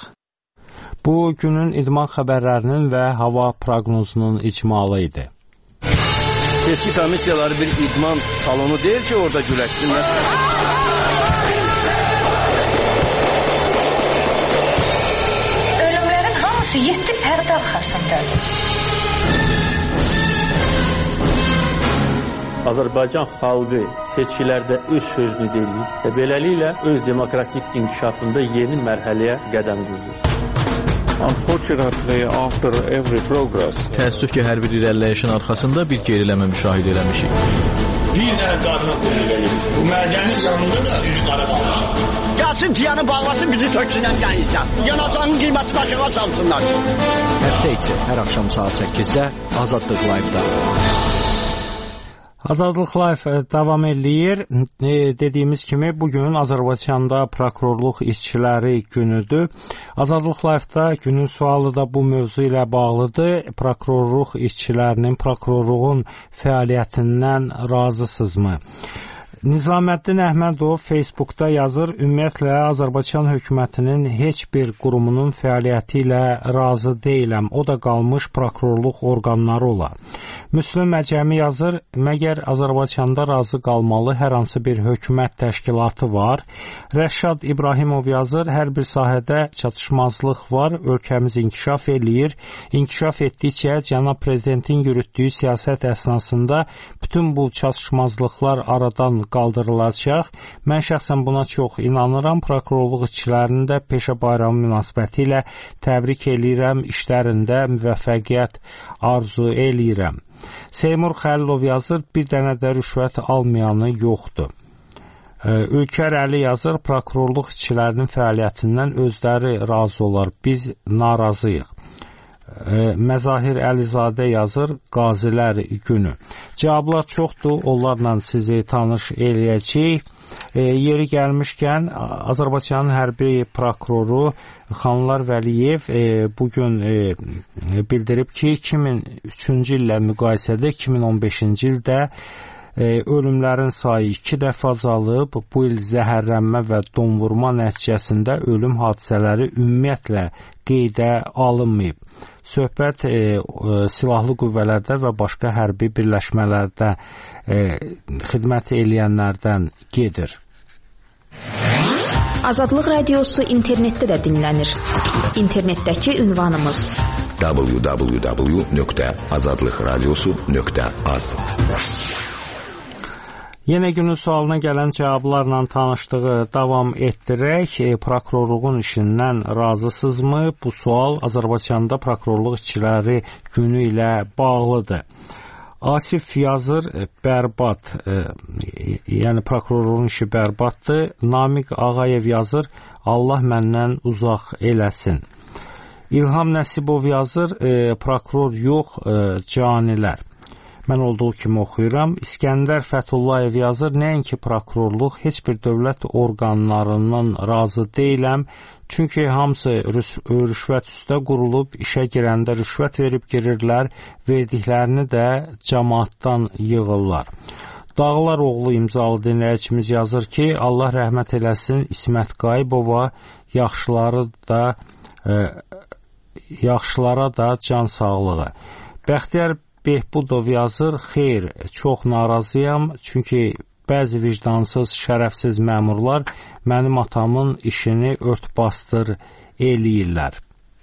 Bu günün idman xəbərlərinin və hava proqnozunun icmalı idi. Seçki komissiyaları bir idman salonu deyil ki, orada güləşsinlər. Ölümlərin hamısı 7 pərdə arxasındadır. Azərbaycan xalqı seçkilərdə öz sözünü deyir və beləliklə öz demokratik inkişafında yeni mərhələyə qədəm qoyur. Unfortunately, after every progress, təəssüf ki, hər bir irəliləyişin arxasında bir geriləmə müşahidə eləmişik. Bir dənə qadına qulluq edir. Bu mədənin yanında da üzü qara qalmışıq. Gəlsin piyanı bağlasın, bizi töksünən gəlirsən. Yanacağın qiyməti başına salsınlar. Həftə içi hər axşam saat 8-də Azadlıq Live-da. Azadlıq Live davam eləyir. Dediyimiz kimi bugün Azərbaycanda prokurorluq işçiləri günüdür. Azadlıq Live-da günün sualı da bu mövzu ilə bağlıdır. Prokurorluq işçilərinin prokurorluğun fəaliyyətindən razısınızmı? Nizaməddin Əhmədov Facebookda yazır, ümumiyyətlə Azərbaycan hökumətinin heç bir qurumunun fəaliyyəti ilə razı deyiləm, o da qalmış prokurorluq orqanları ola. Müslüm Əcəmi yazır, məgər Azərbaycanda razı qalmalı hər hansı bir hökumət təşkilatı var. Rəşad İbrahimov yazır, hər bir sahədə çatışmazlıq var, ölkəmiz inkişaf eləyir. İnkişaf etdikcə cənab prezidentin yürütdüyü siyasət əsnasında bütün bu çatışmazlıqlar aradan qaldırılacaq. Mən şəxsən buna çox inanıram. Prokurorluq işçilərinin də peşə bayramı münasibəti ilə təbrik eləyirəm. İşlərində müvəffəqiyyət arzu eləyirəm. Seymur Xəlilov yazır, bir dənə də rüşvət almayanı yoxdur. Ülkər Əli yazır, prokurorluq işçilərinin fəaliyyətindən özləri razı olar. Biz narazıyıq. Məzahir Əlizadə yazır, Qazilər günü. Cavablar çoxdur, onlarla sizi tanış eləyəcəyik. Yeri gəlmişkən, Azərbaycanın hərbi prokuroru Xanlar Vəliyev bugün bildirib ki, 2003-cü illə müqayisədə 2015-ci ildə ölümlərin sayı 2 dəfə azalıb. Bu il zəhərlənmə və donvurma nəticəsində ölüm hadisələri ümumiyyətlə qeydə alınmayıb. Söhbət silahlı qüvvələrdə və başqa hərbi birləşmələrdə xidmət eləyənlərdən gedir. Azadlıq Radiosu internetdə də dinlənir. İnternetdəki ünvanımız www.azadlıqradiosu.az. Yenə günün sualına gələn cavablarla tanışdığı davam etdirək. Prokurorluğun işindən razısınızmı? Bu sual Azərbaycanda prokurorluq işçiləri günü ilə bağlıdır. Asif yazır, bərbad, yəni prokurorluğun işi bərbaddır. Namiq Ağayev yazır, Allah məndən uzaq eləsin. İlham Nəsibov yazır, prokuror yox, canilər. Mən olduğu kimi oxuyuram. İskəndər Fətullayev yazır, nəinki prokurorluq, heç bir dövlət orqanlarından razı deyiləm. Çünki hamısı rüşvət üstə qurulub, işə girəndə rüşvət verib girirlər, verdiklərini də cəmaatdan yığırlar. Dağlar oğlu imzalı dinləyicimiz yazır ki, Allah rəhmət eləsin İsmət Qayıbova, yaxşılara da can sağlığı. Bəxtiyar Behbudov yazır, xeyr, çox narazıyam, çünki bəzi vicdansız, şərəfsiz məmurlar mənim atamın işini ört-bastır eləyirlər.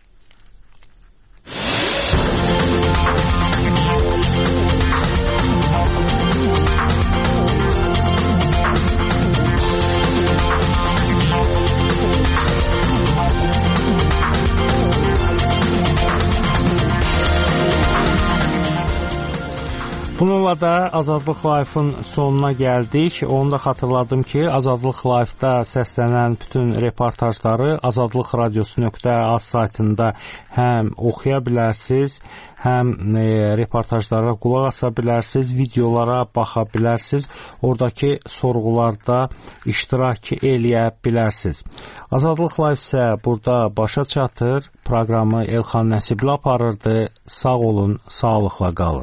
Bununla da Azadlıq Live-ın sonuna gəldik. Onu da xatırladım ki, Azadlıq Live-da səslənən bütün reportajları azadlıqradiosu.az saytında həm oxuya bilərsiniz, həm reportajlara qulaq asa bilərsiniz, videolara baxa bilərsiniz, oradakı sorğularda iştirak eləyə bilərsiniz. Azadlıq Live isə burada başa çatır. Proqramı Elxan Nəsibli aparırdı. Sağ olun, sağlıqla qalın.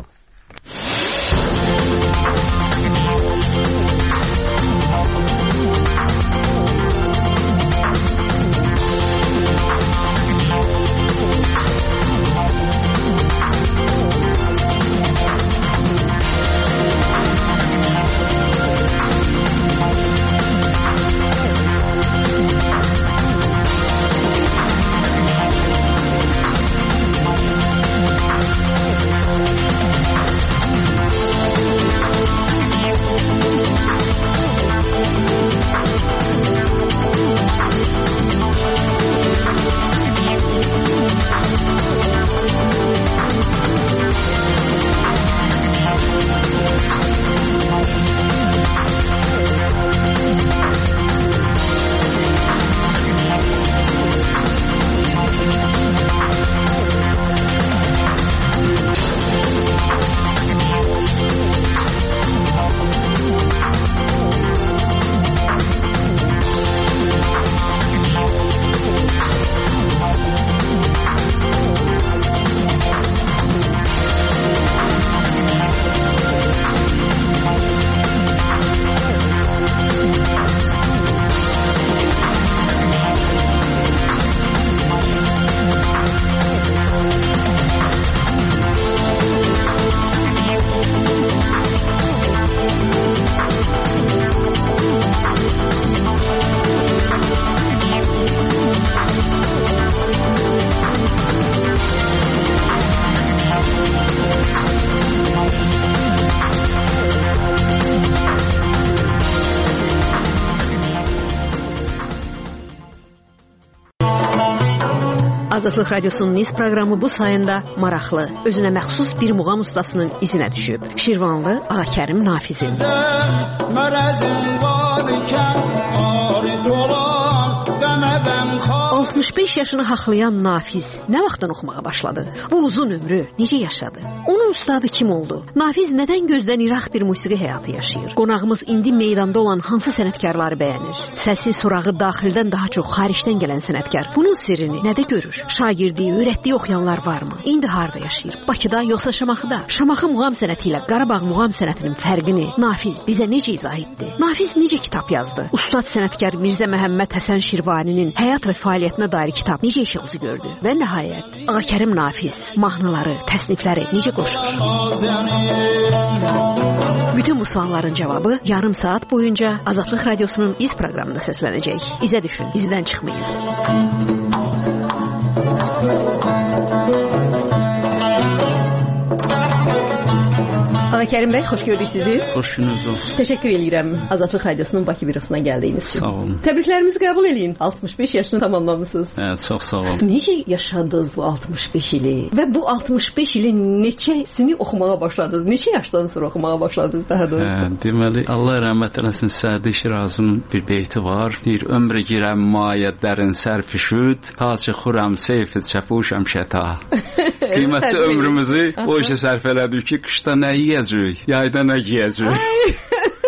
Azadlıq Radiosunun Niz proqramı bu sayında maraqlı, özünə məxsus bir muğam ustasının izinə düşüb. Şirvanlı Ağakərim Nafizin. 65 yaşını haqlayan Nafiz nə vaxtdan oxumağa başladı? Bu uzun ömrü necə yaşadı? Onun ustadı kim oldu? Nafiz nədən gözdən iraq bir musiqi həyatı yaşayır? Qonağımız indi meydanda olan hansı sənətkarları bəyənir? Səsi, sorağı daxildən daha çox xaricdən gələn sənətkar bunun sirrini nədə görür? Şagirdi, öyrətdiyi oxuyanlar varmı? İndi harda yaşayır? Bakıda yoxsa Şamaxıda? Şamaxı muğam sənəti ilə Qarabağ muğam sənətinin fərqini Nafiz bizə necə izah etdi? Nafiz necə kitab yazdı? Ustad sənətkar Mirzə Məhəmməd Həsən Şirvaninin həyat və fəaliyyətinə dair kitab necə işıq üzü gördü? Və nəhayət, Ağakərim Nafiz mahnıları, təsnifləri necə qoşur? Bütün bu sualların cavabı yarım saat boyunca Azadlıq Radiosunun İz proqramında səslənəcək. İzə düşün, izdən çıxmayın. Ağakərim bəy, xoş gördük sizi. Xoş gününüz olsun. Təşəkkür edirəm Azadlıq Radiosunun Bakı bürosuna gəldiyiniz üçün. Sağ olun. Təbriklərimizi qəbul eləyin. 65 yaşını tamamlamışsınız. Çox sağ olun. Necə yaşadınız bu 65 ili? Və bu 65 ili neçəsini oxumağa başladınız? Neçə yaşdan sonra oxumağa başladınız daha doğrusu? Deməli, Allah rəhmət eləsin, Sədi Şirazının bir beyti var. Deyir, ömrə girəm mayədlərin sərfişüd, ta çıxuram seyfi çəpuşəm şəta. Qiymətli ömrümüzü o işə sərf elədik ki, qışda nə yiyəcək, yayda nə giyəcək.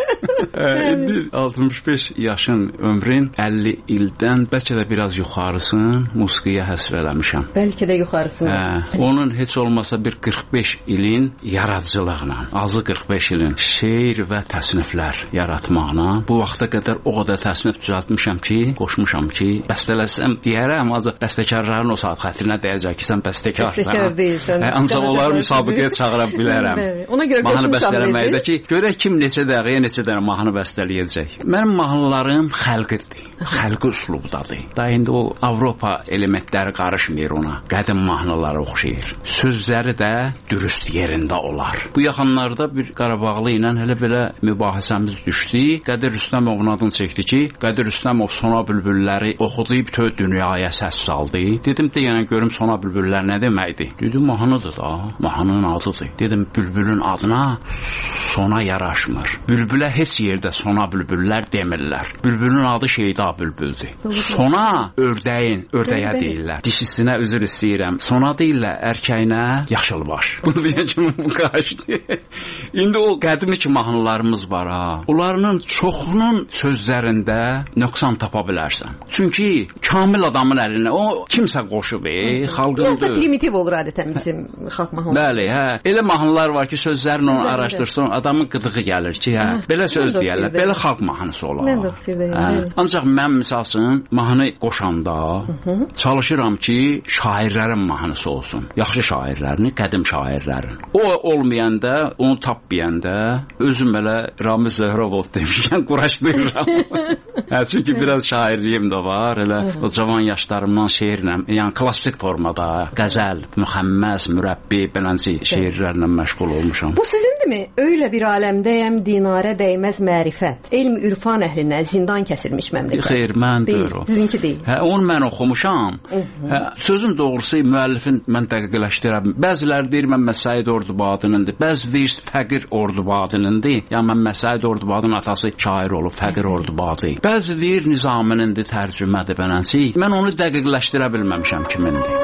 İndi 65 yaşın ömrün 50 ildən bəlkə də biraz yuxarısını musiqiyə həsr eləmişəm. Bəlkə də yuxarısını. Onun heç olmasa bir 45 ilin yaradıcılığına, azı 45 ilin şeir və təsniflər yaratmaqla bu vaxta qədər o qədər təsnif düzəltmişəm ki, qoşmuşam ki, bəstələsəm deyərəm, azı bəstəkarların o saat xətrinə deyəcək ki, sən bəstəkarsan. Bəstəkar deyilsən. Ancaq onları müsabiqəyə çağıra bilərəm. Ona görə qoşmuşam ki, görək kim neçə dəqiqəyə neçə dənə mahnı bəstələyəcək. Mənim mahnılarım xəlqidir. Xəlqi üslubdadır. Da indi o Avropa elementləri qarışmır ona. Qədim mahnılara oxşayır. Sözləri də dürüst yerində olar. Bu yaxınlarda bir Qarabağlı ilə elə belə mübahisəmiz düşdü. Qədir Rüstəmovun adını çəkdi ki, Qədir Rüstəmov Sona Bülbülləri oxudu, bütün dünyaya səs saldı. Dedim deyən görüm Sona Bülbüllər nə deməkdir? Dedim mahnıdır da, mahnının adıdır. Dedim bülbülün adına sona yaraşmır. Bülbülə heç yerdə Sona Bülbüllər demirlər. Bülbülün adı Şeyda bülbüldür. Sona ördəyə deyirlər. Dişisinə üzr istəyirəm. Sona deyirlər erkəyinə yaşılbaş. Bunu deyən kimi bu qaçdı. İndi o qədimi ki mahnılarımız var ha. Onların çoxunun sözlərində nöqsan tapa bilərsən. Çünki kamil adamın əlinə o kimsə qoşub, xalqın biraz da primitiv olur adətən bizim xalq mahnıları. Bəli, Elə mahnılar var ki, sözlərini onu araşdırsın, adamın qıdığı gəlir ki, belə söz deyərlər, belə xalq mahnısı olar. Mən də fikirdəyim. Ancaq mən misalsın mahnı qoşanda çalışıram ki, şairlərin mahnısı olsun. Yaxşı şairlərini, qədim şairlərin. O olmayanda, onu tapmayanda özüm belə Ramiz Zöhrəvov demişkən quraşdırıram. Çünki biraz şairliyim də var. Elə o cavan yaşlarımdan şeirlə, yəni klassik formada qəzəl, müxəmməs, mürəbbi, beləncə şeirlərlə məşğul olmuşam. Bu sizindirmi? Öylə bir aləmdəyəm, dinarə dəymez mərifət. Elm, ürfan əhlinə zindan kəsilmiş məmləkət. Xeyr, məndir o. Sizinki deyil. Onu mən oxumuşam. Sözün doğrusu müəllifin mən dəqiqləşdirəm. Bəziləri deyir mən Məsəid Ordubadınındır. Bəzi deyir Fəqir Ordubadınındır. Yəni mən Məsəid Ordubadının atası şair olub, Fəqir Ordubadı. Bəzi deyir Nizaminindir, tərcümədir beləncə. Mən onu dəqiqləşdirə bilməmişəm kimindir.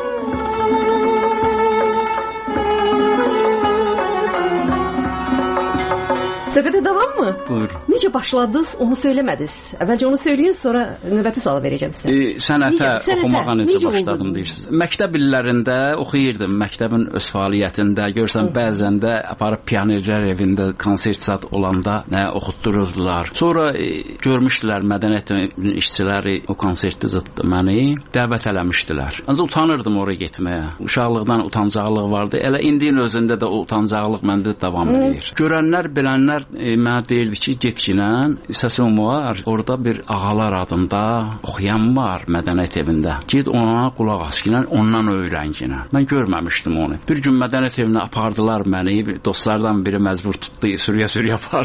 Söhbətə davam mı? Buyur. Necə başladınız, onu söyləmədiniz. Əvvəlcə onu söyləyin, sonra növbəti sualı verəcəm sizə. Sənətə oxumağa necə başladım deyirsiniz. Məktəb illərində oxuyurdum. Məktəbin öz fəaliyyətində görsən bəzən də aparıb pionerlər evində konsert zad olanda oxutdururdular. Sonra görmüşdülər mədəniyyət işçiləri o konsertdə zad məni dəvət eləmişdilər. Ancaq utanırdım oraya getməyə. Uşaqlıqdan utancaqlıq vardı. Elə indinin özündə də o utancaqlıq məndə davam edir. Görənlər, bilənlər mənə deyildi ki, getginən səsim var, orada bir Ağalar adında oxuyan var mədəniyyət evində. Ged ona qulaq as ki, ondan öyrən ki. Mən görməmişdim onu. Bir gün mədəniyyət evinə apardılar məni, dostlardan biri məcbur tutdu, sürüyə apardı.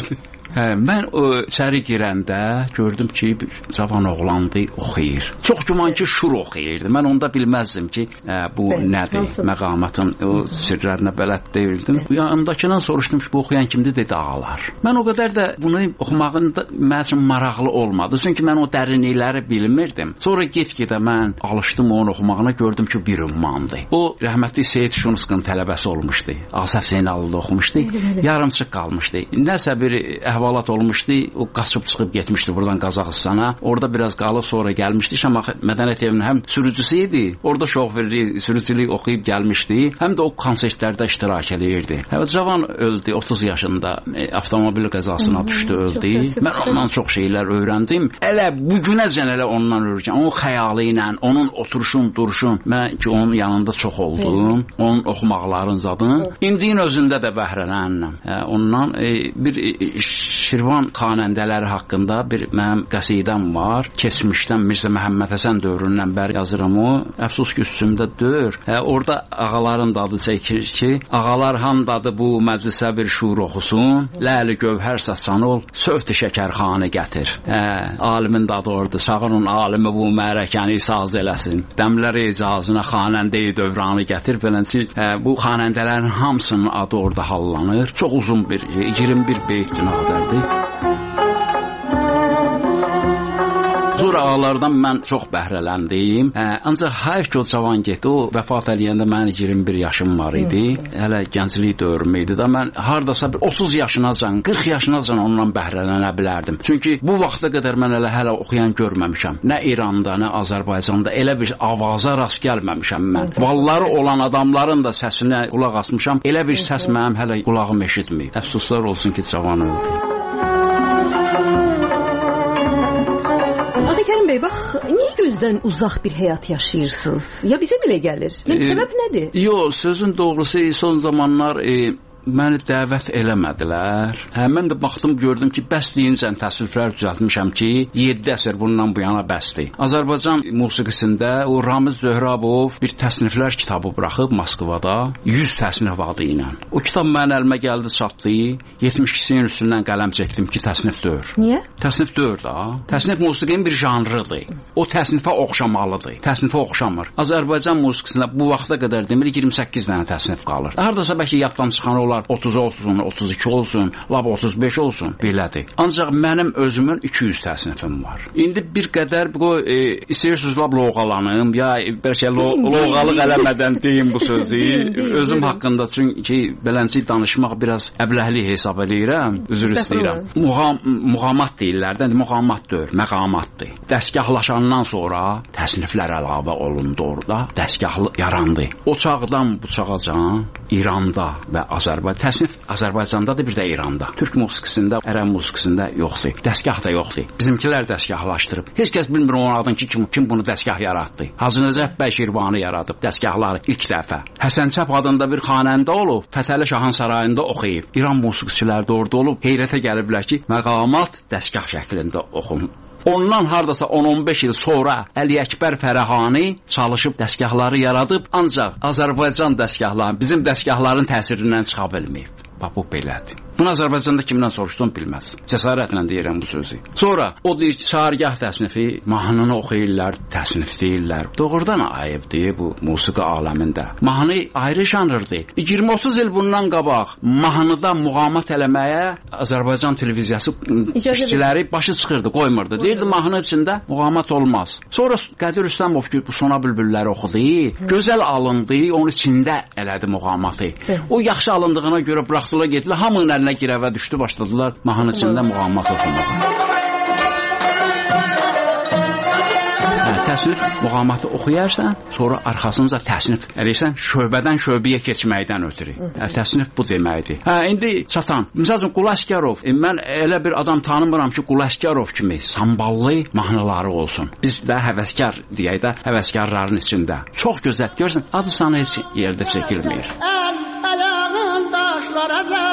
Mən içəri girəndə gördüm ki, cavan oğlandı, oxuyur. Çox güman ki, şur oxuyurdu. Mən onda bilməzdim ki, bu nədir, məqamatın o sirlərinə bələd deyildim. Yanımdakından soruşdum ki, bu oxuyan kimdir, dedi ağalar. Mən o qədər də bunu oxumağın da mənim üçün maraqlı olmadı. Çünki mən o dərinlikləri bilmirdim. Sonra get-gedə mən alışdım onun oxumağına, gördüm ki, bir ümmandır. O, rəhmətli Seyid Şunskın tələbəsi olmuşdu. Asaf Zeynallıda oxumuşdu. Yarımçıq qalmışdı. Nəsə bir əhvalat olmuşdu. O qaçıb çıxıb getmişdi buradan Qazaxıstana. Orada biraz qalıb sonra gəlmişdi. Şamaxı Mədəniyyət evinin həm sürücüsü idi. Orada şoferlik, sürücülük oxuyub gəlmişdi. Həm də o konsertlərdə iştirak edirdi. Cavan öldü 30 yaşında. Avtomobil qəzasına düşdü, öldü. Mən ondan çox şeylər öyrəndim. Elə bu günəcən elə ondan öyrəndim. Onun xəyalı ilə, onun oturuşun, duruşun. Mən ki onun yanında çox oldum. Onun oxumaqların zadını. İndiyin özündə də bəhrələndim. Ondan bir Şirvan xanəndələri haqqında bir mənim qəsidəm var. Keçmişdən Mirzə Məhəmməd Həsən dövründən bəri yazıram o. Əfsus ki, üstümdə dör. Orada ağaların da adı çəkir ki, ağalar handadır bu məclisə bir şuur oxusun, ləli gövhər saçan ol, sövt şəkərxanı gətir. Alimin dadı orada, sağının alimi bu mərəkəni saz eləsin. Dəmlər icazına xanəndəyi dövranı gətir. Beləncə, bu xanəndələrin hamısının adı orada hallanır. Çox uzun bir, 21 beyt cinadərdir. Sonra ağalardan mən çox bəhrələndim. Ancaq hayf ki, o cavan getdi. O vəfat eləyəndə mənim 21 yaşım var idi. Hələ gənclik dövrüm idi da mən hardasa bir 30 yaşınacan, 40 yaşınacan ondan bəhrələnə bilərdim. Çünki bu vaxta qədər mən hələ oxuyan görməmişəm. Nə İranda, nə Azərbaycanda elə bir avaza rast gəlməmişəm mən. Valları olan adamların da səsinə qulaq asmışam. Elə bir səs mənim hələ qulağım eşitməyib. Əfsuslar olsun ki, cavan öldü. Kərim bəy, bax, niyə gözdən uzaq bir həyat yaşayırsınız? Ya bizə belə gəlir? Səbəb nədir? Yox, sözün doğrusu son zamanlar məni dəvət eləmədilər. Mən də baxdım, gördüm ki, bəs deyincən təsvirlər düzəltmişəm ki, 7 əsr bundan bu yana bəsdir. Azərbaycan musiqisində o Ramiz Zöhrabov bir təsniflər kitabı buraxıb Moskvada 100 təsnif adı ilə. O kitab mənim əlimə gəldi, çatdı. 72-sinin üstündən qələm çəkdim ki, təsnif deyil. Niyə? Təsnif deyil da. Təsnif musiqinin bir janrıdır. O təsnifə oxşamalıdır. Təsnifə oxşamır. Azərbaycan musiqisində bu vaxta qədər demir 28 dənə təsnif qalır. Hardasa bəlkə yaddan çıxan olar 30 olsun, 32 olsun, lab 35 olsun, belədir. Ancaq mənim özümün 200 təsnifim var. İndi bir qədər istəyirsiniz lab loğalanım, ya bəlkə loğalıq eləmədən deyim bu sözü. Özüm haqqında, çünki belənçi danışmaq biraz əbləhli hesab edirəm, üzr istəyirəm. Muğamat deyirlər, muğamat deyil, məqamatdır. Dəstgahlaşandan sonra təsniflər əlavə olundu orada, dəstgahlı yarandı. O çağdan bu çağacan İranda və təsnif Azərbaycanda da, bir də İranda. Türk musiqisində, ərəb musiqisində yoxdur. Dəstgah da yoxdur. Bizimkilər dəstgahlaşdırıb. Heç kəs bilmir onun adını ki, kim bunu dəstgah yaratdı. Hacı Nəcəf bəy Şirvani yaradıb dəstgahları ilk dəfə. Həsən Çəp adında bir xanəndə olub, Fətəli Şahın sarayında oxuyub. İran musiqiçiləri də orada olub, heyrətə gəliblər ki, məqamat dəstgah şəklində oxunur. Ondan hardasa 10-15 il sonra Əli Əkbər Fərəhani çalışıb dəstgahları yaradıb, ancaq Azərbaycan dəstgahları bizim dəstgahların təsirindən çıxa bilməyib. Bax, bu belədir. Bunu Azərbaycanda kimdən soruşdum bilməz. Cəsarətlə deyirəm bu sözü. Sonra o deyir, çağırgah təsnifi, mahnını oxuyurlar, təsnif deyirlər. Doğrudan ayıbdır bu musiqi aləmində. Mahnı ayrı janrdır. 20-30 il bundan qabaq mahnıda muğamat eləməyə Azərbaycan televiziyası işçiləri başı çıxırdı, qoymurdu. Deyirdi, mahnı içində muğamat olmaz. Sonra Qədir Rüstəmov ki, bu Sona bülbülləri oxudu, gözəl alındı, onun içində elədi muğamatı. O yaxşı alındığına görə buraxdılar, getdilər, hamının əlinə girəvə düşdü, başladılar mahnı içində muğamat oxumağa. Təsnif muğamatı oxuyarsan, sonra arxasınca təsnif eləyirsən, şöbədən şöbəyə keçməkdən ötürü. Təsnif bu deməkdir. İndi çatan, məsələn, Qul Əsgərov, mən elə bir adam tanımıram ki, Qul Əsgərov kimi samballı mahnıları olsun. Biz də həvəskar deyək də, həvəskarların içində. Çox gözəl, görürsən, adı sana heç yerdə çəkilmir. Ayağın daşlar əzər.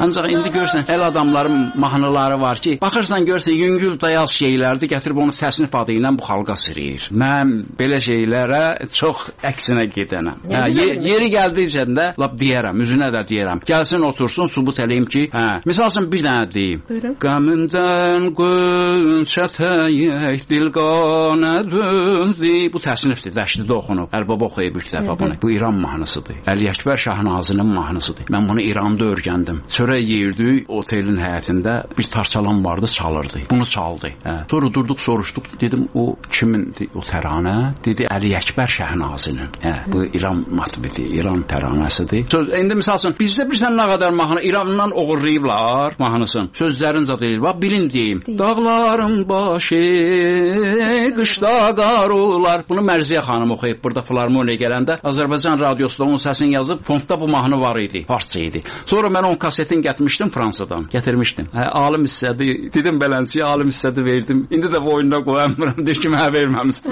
Ancaq indi görsən, el adamların mahnıları var ki, baxırsan görsən, yüngül dayaz şeylərdir, gətirib onu təsnif adı ilə bu xalqa sürüyür. Mən belə şeylərə çox əksinə gedənəm. Yeri gəldikcəndə lap deyərəm, üzünə də deyərəm. Gəlsin, otursun, sübut eləyim ki, misal üçün bir dənə deyim. Qəmimdən qönçə təyək dil qanə döndü. Bu təsnifdir, dəştidə oxunub. Ərbaba oxuyub ilk dəfə bunu. Bu İran mahnısıdır. Əli Əkbər Şahnazinin mahnısıdır. Mən bunu İranda öyrəndim. Çörək yeyirdik, otelin həyətində bir parçalan vardı, çalırdı. Bunu çaldı. Sonra durduq, soruşduq. Dedim, o kimindir o təranə? Dedi, Əli Əkbər Şahnazinin. Bu İran matbidir, İran təranəsidir. İndi misal üçün, bizdə bilirsən nə qədər mahnı İrandan oğurlayıblar mahnısını. Sözlərincə deyil. Bilin deyim. Dağların başı, qışda qar olar. Bunu Mərziyə xanım oxuyub burada Filarmoniya gələndə. Azərbaycan radiosunda onun səsini yazıb, fondda bu mahnı var idi, parça idi. Sonra mən onun kasetini gətirmişdim Fransadan. Gətirmişdim. Alim hissədi, dedim belənçiyə alim hissədi verdim. İndi də bu oyunda qoyamıram. Deyir ki, mənə verməmişsin.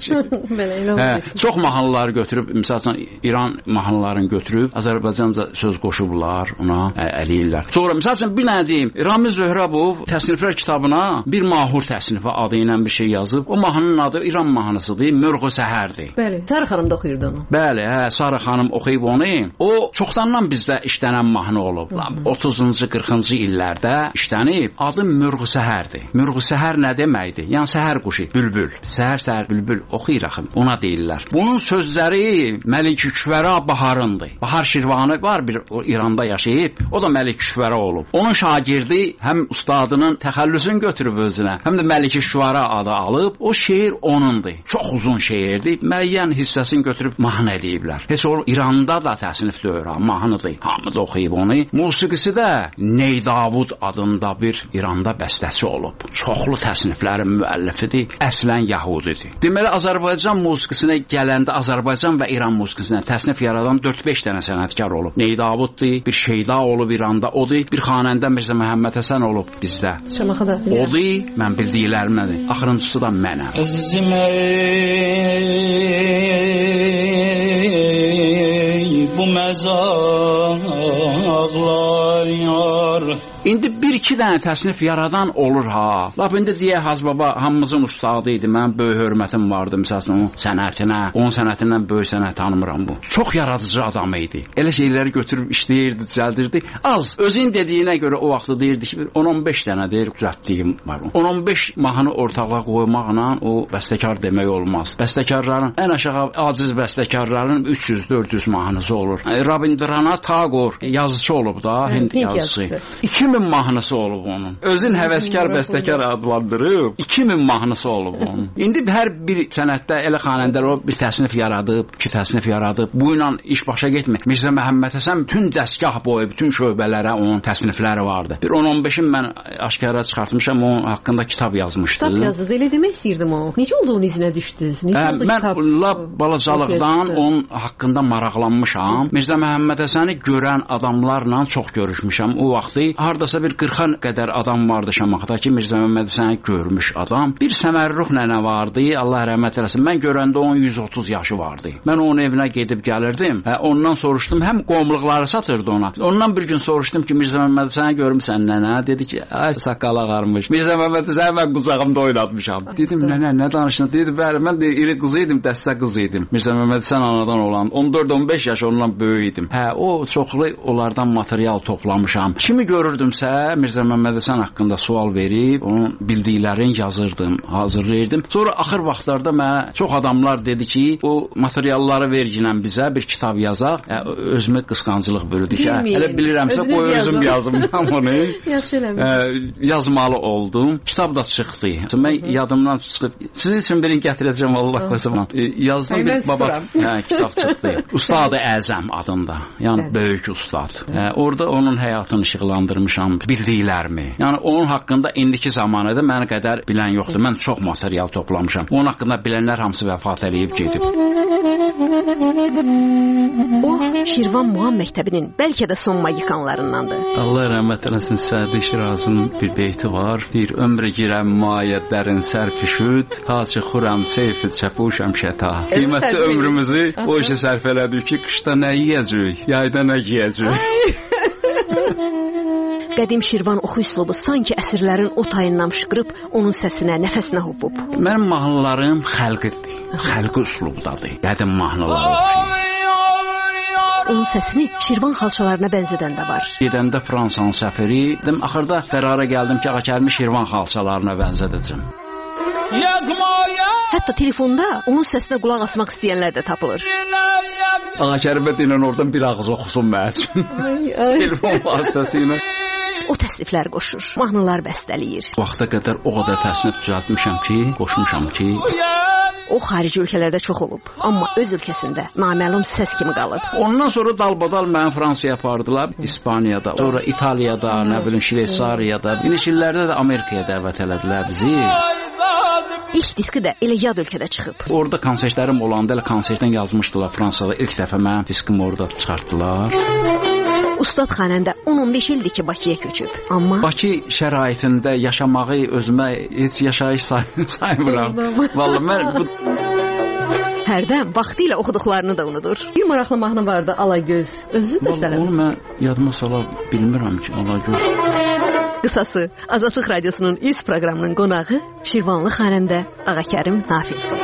Çox mahnıları götürüb, məsələn, İran mahnılarını götürüb, Azərbaycanca söz qoşublar, ona əliyirlər. Sonra, məsələn, bir nə deyim, Ramiz Zöhrəbov təsniflər kitabına bir mahur təsnifi adı ilə bir şey yazıb. O mahnının adı İran mahnısıdır, Mürğü Səhərdir. Bəli, Sarı xanım da oxuyurdu onu. Bəli, Sarı xanım oxuyub onu. O, çoxdandan bizdə işlənən mahnı olub. 30-cu, 40-cı illərdə işlənib. Adı Mürğü Səhərdir. Mürğü Səhər nə deməkdir? Yəni, səhər quşu, bülbül. Səhər bülbül oxuyur axım, ona deyirlər. Bunun sözləri Məlik-Küşvərə Baharındır. Bahar Şirvanı var bir İranda yaşayıb, o da Məlik-Küşvərə olub. Onun şagirdi həm ustadının təxəllüsünü götürüb özünə, həm də Məlik-Küşvərə adı alıb, o şeir onundur. Çox uzun şeirdir, müəyyən hissəsini götürüb mahnı eləyiblər. Heç o İranda da təsnif deyir, mahnıdır. Hamı da oxuyub onu. Musiqisi də Ney Davud adında bir İranda bəstəçi olub. Çoxlu təsniflərin müəllifidir, əslən Yahudidir. Deməli, Azərbaycan musiqisinə gələndə Azərbaycan və İran musiqisinə təsnif yaradan 4-5 dənə sənətkar olub. Ney Davuddur, bir Şeyda olub İranda, odur. Bir xanəndə Mirzə Məhəmməd Həsən olub bizdə. Odur, mən bildiklərimdir. Axırıncısı da mənəm. Əzizim bu məzaqlar yar. İndi bir-iki dənə təsnif yaradan olur ha. Lap indi deyə Hazbaba hamımızın ustadı idi. Mən böyük hörmətim vardı məsələn onun sənətinə. Onun sənətindən böyük sənət tanımıram bu. Çox yaradıcı adam idi. Elə şeyləri götürüb işləyirdi, düzəldirdi. Az. Özün dediyinə görə o vaxtı deyirdi ki, 10-15 dənə deyir düzəltdiyim var. 10-15 mahnı ortalığa qoymaqla o bəstəkar demək olmaz. Bəstəkarların ən aşağı aciz bəstəkarların 300-400 mahnısı olur. Rabindranath Tagore yazıcı olub da, Hind yazıcısı. 2000 mahnısı olub onun. Özün həvəskar bəstəkar adlandırıb 2000 mahnısı olub onun. İndi hər bir sənətdə elə xanəndələr o bir təsnif yaradıb, iki təsnif yaradıb. Bu ilə iş başa getmir. Mirzə Məhəmməd Həsən bütün dəstgah boyu, bütün şöbələrə onun təsnifləri vardı. Bir 10-15-in mən aşkara çıxartmışam, onun haqqında kitab yazmışdı. Kitab yazdınız, elə demək istəyirdim o. Necə oldu onun izinə düşdünüz? Mən lap balacalıqdan onun haqqında maraqlanmışam. Mirzə Məhəmməd Həsəni görən adamlarla çox görüşmüşəm. O vaxtı hardasa bir 40-a qədər adam vardı Şamaxıda ki, Mirzə Məhəmməd Həsəni görmüş adam. Bir Səmərruh nənə vardı, Allah rəhmət eləsin. Mən görəndə onun 130 yaşı vardı. Mən onun evinə gedib gəlirdim. Ondan soruşdum, həm qomluqları satırdı ona. Ondan bir gün soruşdum ki, Mirzə Məhəmməd Həsəni görmüsən nənə? Dedi ki, ay saqqal ağarmış. Mirzə Məhəmməd Həsəni mən qucağımda oynatmışam. Dedim, nənə, nə danışdın? Dedi, bəli, mən də iri qız idim, dəstə qız idim. Mirzə Məhəmməd Həsən anadan olan 14-15 yaş ondan böyük idim. O çoxlu onlardan material toplamışam. Kimi görürdümsə, Mirzə Məhəmməd Həsən haqqında sual verib, onun bildiklərini yazırdım, hazırlayırdım. Sonra axır vaxtlarda mənə çox adamlar dedi ki, o materialları verginən bizə bir kitab yazaq. Özümü qısqancılıq bürüdü ki, hələ bilirəmsə qoy özüm yazım onu. Yazmalı oldum. Kitab da çıxdı. Mən yadımdan çıxıb, siz üçün birini gətirəcəm Allah qoysa. Yazdım bir baba kitab çıxdı. Ustad-ı Əzəm adında. Yəni böyük ustad. Orada onun həyatını işıqlandırmışam, bildiklərimi. Yəni onun haqqında indiki zamanədə mənə qədər bilən yoxdur. Mən çox material toplamışam. Onun haqqında bilənlər hamısı vəfat eləyib gedib. O, Şirvan Muğam məktəbinin bəlkə də son magikanlarındandır. Allah rəhmət eləsin, Sədi Şirazın bir beyti var. Deyir, ömrə girəm mayə dərin sərpişüd, haçı xuram seyfi çəpuşam şəta. Qiymətli ömrümüzü o işə sərf elədik ki, qışda nə yiyəcək, yayda nə giyəcək. Qədim Şirvan oxu üslubu sanki əsrlərin o tayından fışqırıb onun səsinə, nəfəsinə hopub. Mənim mahnılarım xəlqidir. Xəlqi üslubdadır. Qədim mahnılar oxuyur. Onun səsini Şirvan xalçalarına bənzədən də var. Gedəndə Fransanın səfiri, axırda qərara gəldim ki, Ağakərimi Şirvan xalçalarına bənzədəcəm. Hətta telefonda onun səsinə qulaq asmaq istəyənlər də tapılır. Ağakərimə deyilən oradan bir ağız oxusun mənim. Telefon vasitəsilə. O təsniflər qoşur, mahnılar bəstələyir. Vaxta qədər o qədər təsnif düzəltmişəm ki, qoşmuşam ki, o xarici ölkələrdə çox olub, amma öz ölkəsində naməlum səs kimi qalıb. Ondan sonra dalbadal məni Fransaya apardılar, İspaniyada, sonra İtaliyada, nə bilim Şveysariyada, iniş illərdə də Amerikaya dəvət elədilər bizi. İlk diski də elə yad ölkədə çıxıb. Orada konsertlərim olanda elə konsertdən yazmışdılar Fransada. İlk dəfə mənim diskimi orada çıxartdılar. Ustad xanəndə 10-15 ildir ki, Bakıya köçüb. Amma Bakı şəraitində yaşamağı özümə heç yaşayış saymıram. Vallahi mən bu hərdən vaxtı ilə oxuduqlarını da unudur. Bir maraqlı mahnı vardı, Alagöz. Özü də sənə. Onu mən yadıma sala bilmirəm ki, Alagöz. Qısası, Azadlıq Radiosunun ilk proqramının qonağı Şirvanlı xanəndə Ağakərim Nafizdir.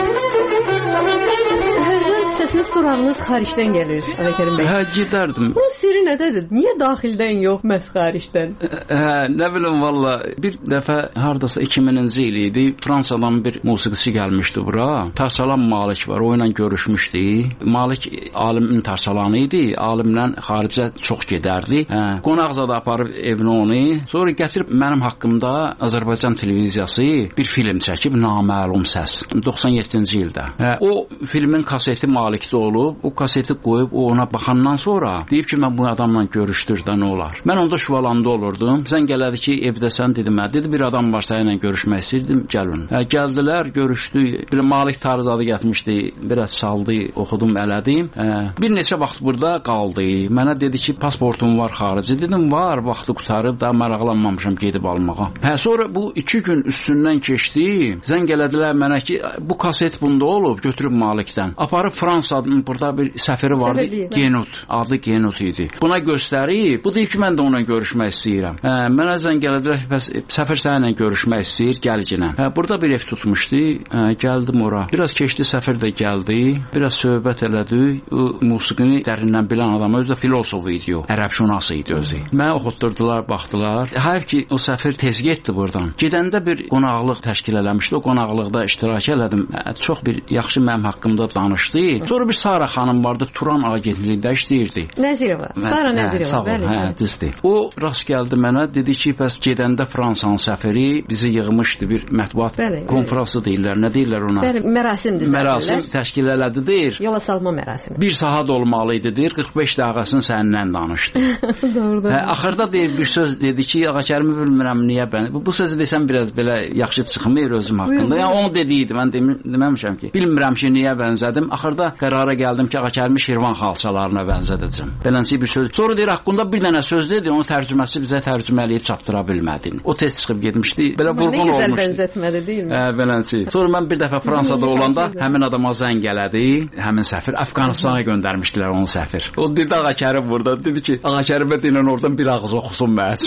Səsiniz, sorağınız xaricdən gəlir, Ağakərim bəy. Hə, gedərdim. Bunun sirri nədədir? Niyə daxildən yox, məhz xaricdən? Nə bilim, valla, bir dəfə hardasa 2000-ci il idi, Fransadan bir musiqiçi gəlmişdi bura. Tarsalan Malik var, o ilə görüşmüşdü. Malik alimin tarsalanı idi, alimlə xaricə çox gedərdi. Qonaqzada aparıb evini onu. Sonra gətirib mənim haqqımda Azərbaycan televiziyası bir film çəkib, Naməlum Səs, 97-ci ildə. O filmin kaseti Malikdə olub, o kaseti qoyub, o ona baxandan sonra deyib ki, mən bu adamla görüşdürdə nə olar? Mən onda Şuvalanda olurdum. Zəng elədi ki, evdəsən, dedim, dedi, bir adam var səninlə görüşmək istəyirdim, gəlin. Gəldilər, görüşdü. Bir Malik Tarzadı getmişdi, biraz çaldı, oxudum, elədim. Bir neçə vaxt burada qaldı. Mənə dedi ki, pasportum var xarici. Dedim, var, vaxtı qutarıb, daha maraqlanmamışam gedib almağa. Sonra bu 2 gün üstündən keçdi. Zəng elədilər mənə ki, bu kaset bunda olub, götürüb Malikdən. Aparıb Fransanın burada bir səfiri vardı, Genut. Adı Genut idi. Buna göstərib, bu deyir ki, mən də onunla görüşmək istəyirəm. Mənə zəng elədilər, səfir səninlə görüşmək istəyir, gəlginə. Burada bir ev tutmuşdu, gəldim ora. Biraz keçdi, səfir də gəldi, biraz söhbət elədi. O musiqini dərindən bilən adam, özü də filosof idi o, ərəbşünas idi özü. Mənə oxutdurdular, baxdılar. Hayır ki, o səfir tez getdi buradan. Gedəndə bir qonaqlıq təşkil eləmişdi, o qonaqlıqda iştirak elədim. Çox bir yaxşı mənim haqqımda danışdı. Sonra bir Sara xanım vardı, Turan agentliğində işləyirdi. Nəzirova, Sara Nəzirova, bəli. Düzdür. O rast gəldi mənə, dedi ki, bəs gedəndə Fransanın səfiri bizi yığmışdı, bir mətbuat konfransı deyirlər, nə deyirlər ona? Bəli, mərasimdir. Mərasim təşkil elədi, deyir. Yola salma mərasimi. 1 saat olmalıydı, deyir, 45 dəqiqəsini səninlə danışdı. Doğrudur. Axırda deyir, bir söz dedi ki, Ağakərimi bilmirəm niyə bəni. Bu sözü desəm biraz belə yaxşı çıxmır özüm haqqında. Yəni onu dediydi, mən deməmişəm ki, bilmirəm ki, niyə bənzədim. Axırda qərara gəldim ki, Ağakərimi Şirvan xalçalarına bənzədəcəm. Belənçi bir söz. Sonra deyir, haqqında bir dənə söz dedi, onun tərcüməsi bizə tərcümə eləyib çatdıra bilmədin. O tez çıxıb getmişdi. Belə vurğun olmuşdu. Nə gözəl bənzətmədi, deyilmi? Belənçi. Sonra mən bir dəfə Fransada olanda həmin adama zəng elədi, həmin səfir Əfqanistana göndərmişdilər onu səfir. O dedi, Ağakərim burada, dedi ki, Ağakərimə deyilən oradan bir ağız oxusun mənim.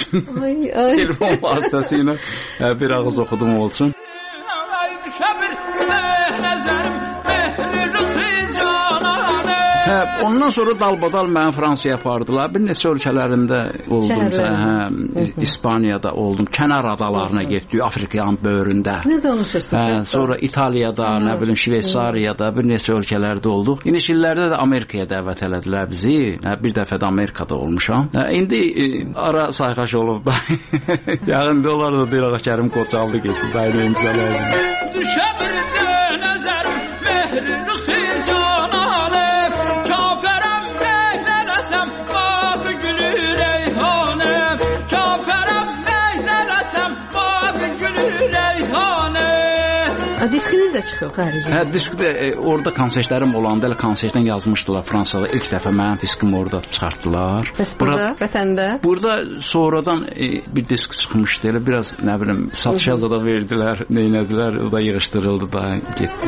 Telefon vasitəsilə bir ağız oxudum olsun. Ondan sonra dalbadal məni Fransaya apardılar. Bir neçə ölkələrində oldum. İspaniyada oldum. Kənar adalarına getdik, Afrikanın böyründə. Nə danışırsınız? Sonra İtaliyada, nə bilim Şveysariyada, bir neçə ölkələrdə olduq. İniş illərdə də Amerikaya dəvət elədilər bizi. Bir dəfə də Amerikada olmuşam. İndi ara sayğaş olub da. Yağın dolar da deyir, Ağakərim qocaldı getdi. Bəli imzalayın. Düşəmirdə nəzərim mehrini xicana. Kafərəm məhnələsəm, bağı gülü reyhanə. Kafərəm məhnələsəm, bağı gülü reyhanə. Diskiniz də çıxıb xaricdə. Disk də orada konsertlərim olanda elə konsertdən yazmışdılar Fransada. İlk dəfə mənim diskimi orada çıxartdılar. Bəs burada, vətəndə? Burada sonradan bir disk çıxmışdı. Elə biraz, nə bilim, satışa da verdilər, neynədilər, o da yığışdırıldı da getdi.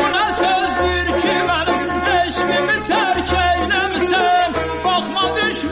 Düşmüş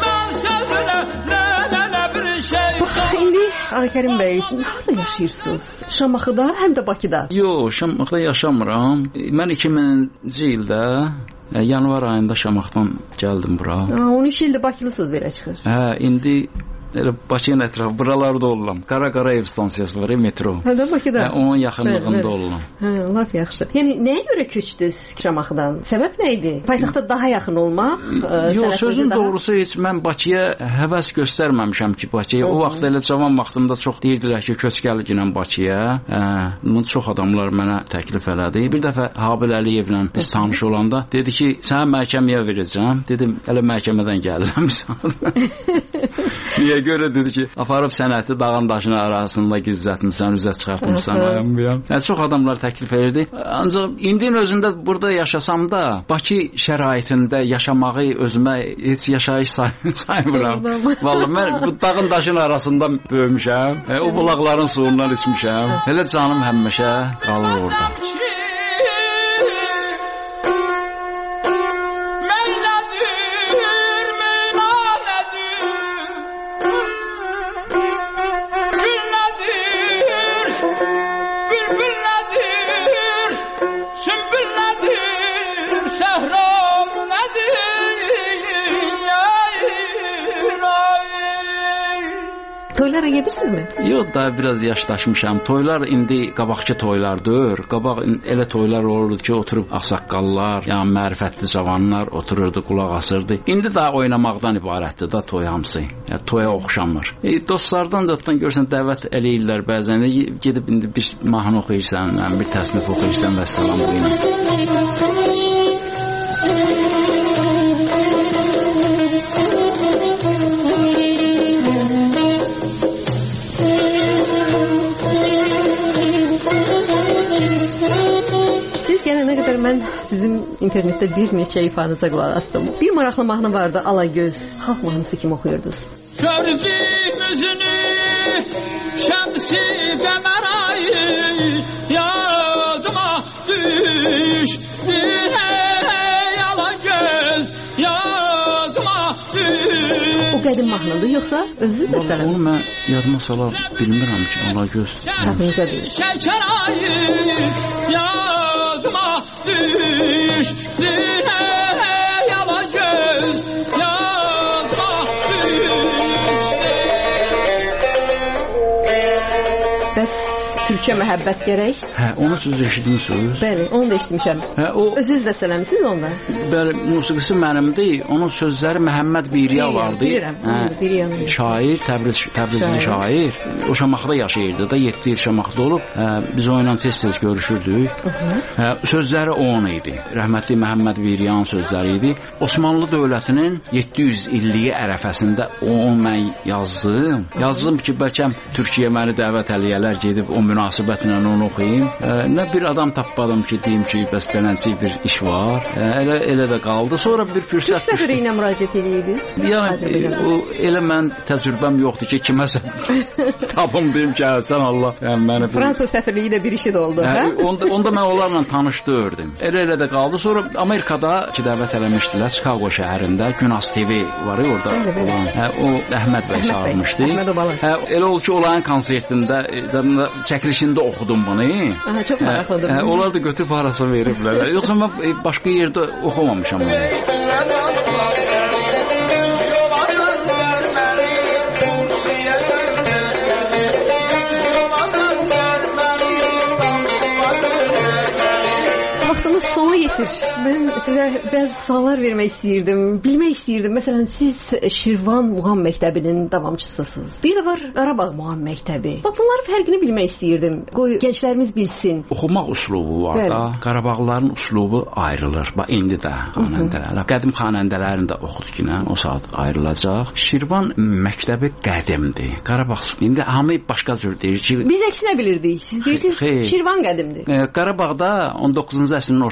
Ağakərim bəy, harada yaşayırsınız? Şamaxıda, həm də Bakıda? Yox, Şamaxıda yaşamıram. Mən 2000-ci ildə yanvar ayında Şamaxdan gəldim bura. 13 ildir Bakılısınız belə çıxır. İndi elə Bakının ətrafı, buralarda oluram. Qara-Qarayev stansiyası var, metro. Hə, Bakıda. Onun yaxınlığında oluram. Laf yaxşı. Yəni nəyə görə köçdünüz Şamaxıdan? Səbəb nə idi? Paytaxta daha yaxın olmaq? Yox, sözün doğrusu heç mən Bakıya həvəs göstərməmişəm ki, Bakıya. O vaxt elə cavan vaxtımda çox deyirdilər ki, köç gəlginə Bakıya. Bunu çox adamlar mənə təklif elədi. Bir dəfə Habil Əliyevlə biz tanış olanda dedi ki, sənə məhkəməyə verəcəm. Dedim, elə məhkəmədən gəlirəm. Niyə görə dedi ki, aparıb sənəti dağın daşın arasında gizlətmisən, üzə çıxartmışsan. Çox adamlar təklif edirdi. Ancaq indinin özündə burada yaşasam da Bakı şəraitində yaşamağı özümə heç yaşayış saymıram. Vallahi mən bu dağın daşın arasında böyümüşəm. O bulaqların suyundan içmişəm. Elə canım həmişə qalır orada. Toylara gedirsinizmi? Yox, daha biraz yaşlaşmışam. Toylar indi qabaqçı toylardır. Qabaq elə toylar olurdu ki, oturub ağsaqqallar, yəni mərifətli cavanlar otururdu, qulaq asırdı. İndi daha oynamaqdan ibarətdir da toy hamısı. Yəni toya oxşamır. Dostlardan zaten görsən dəvət eləyirlər bəzən. Gedib indi bir mahnı oxuyursan, bir təsnif oxuyursan və salam deyirlər. Mən sizin internetdə bir neçə ifanıza qulaq asdım. Bir maraqlı mahnı vardı, Alagöz. Xalq mahnısı kimi oxuyurdunuz. Gördüm üzünü, şəmsi qəmərayı, yadıma düşdü, ey Alagöz, yadıma düşdü. O qədim mahnıdır, yoxsa özünüz də sənət? Onu mən yadıma sala bilmirəm ki, Alagöz. Səhvınıza deyil. Şəkərayı, yadıma düşdü, ey Alagöz, yadıma düşdü. Bəs Türkiyə məhəbbət gərək? Onu siz eşitmişsiniz? Bəli, onu da eşitmişəm. Özünüz də söyləmisiniz onda? Bəli, musiqisi mənimdir. Onun sözləri Məhəmməd Biriya vardı. Bilirəm, Biriyanı. Şair, Təbrizli şair. O Şamaxıda yaşayırdı da, 7 il Şamaxıda olub. Biz onunla tez-tez görüşürdük. Sözləri onun idi. Rəhmətli Məhəmməd Biriyanın sözləri idi. Osmanlı dövlətinin 700 illiyi ərəfəsində onu mən yazdım. Yazdım ki, bəlkə Türkiyə məni dəvət eləyərlər, gedib o münasibətlə onu oxuyayım. Nə bir adam tapmadım ki, deyim ki, bəs beləncə bir iş var. Elə də qaldı. Sonra bir fürsət düşdü. Səfəri ilə müraciət edirdiniz? Yəni, elə mən təcrübəm yoxdur ki, kiməsə tapım deyim ki, sən Allah. Fransa səfirliyi də bir işi də oldu, hə? Onda mən onlarla tanışdırdım. Elə də qaldı. Sonra Amerikada ki, dəvət eləmişdilər, Chicago şəhərində. Günas TV var orada. O Əhməd bəy çağırmışdı. Elə oldu ki, onların konsertində çəkilişində oxudum bunu. Çox maraqlıdır. Onlar da götürüb harasa veriblər. Yoxsa mən başqa yerdə oxumamışam onu. Vaxtımız sona yetir. Mən sizə bəzi suallar vermək istəyirdim. Bilmək istəyirdim. Məsələn, siz Şirvan Muğam Məktəbinin davamçısısınız. Bir də var Qarabağ Muğam Məktəbi. Bax, bunların fərqini bilmək istəyirdim. Qoy gənclərimiz bilsin. Oxumaq üslubu var da. Qarabağlıların üslubu ayrılır. Bax, indi də xanəndələr. Qədim xanəndələrini də oxuduqla o saat ayrılacaq. Şirvan Məktəbi qədimdir. Qarabağ indi hamı başqa cür deyir ki, biz əksinə bilirdik. Siz deyirsiniz Şirvan qədimdir. Qarabağda 19-cu əsrin ortaları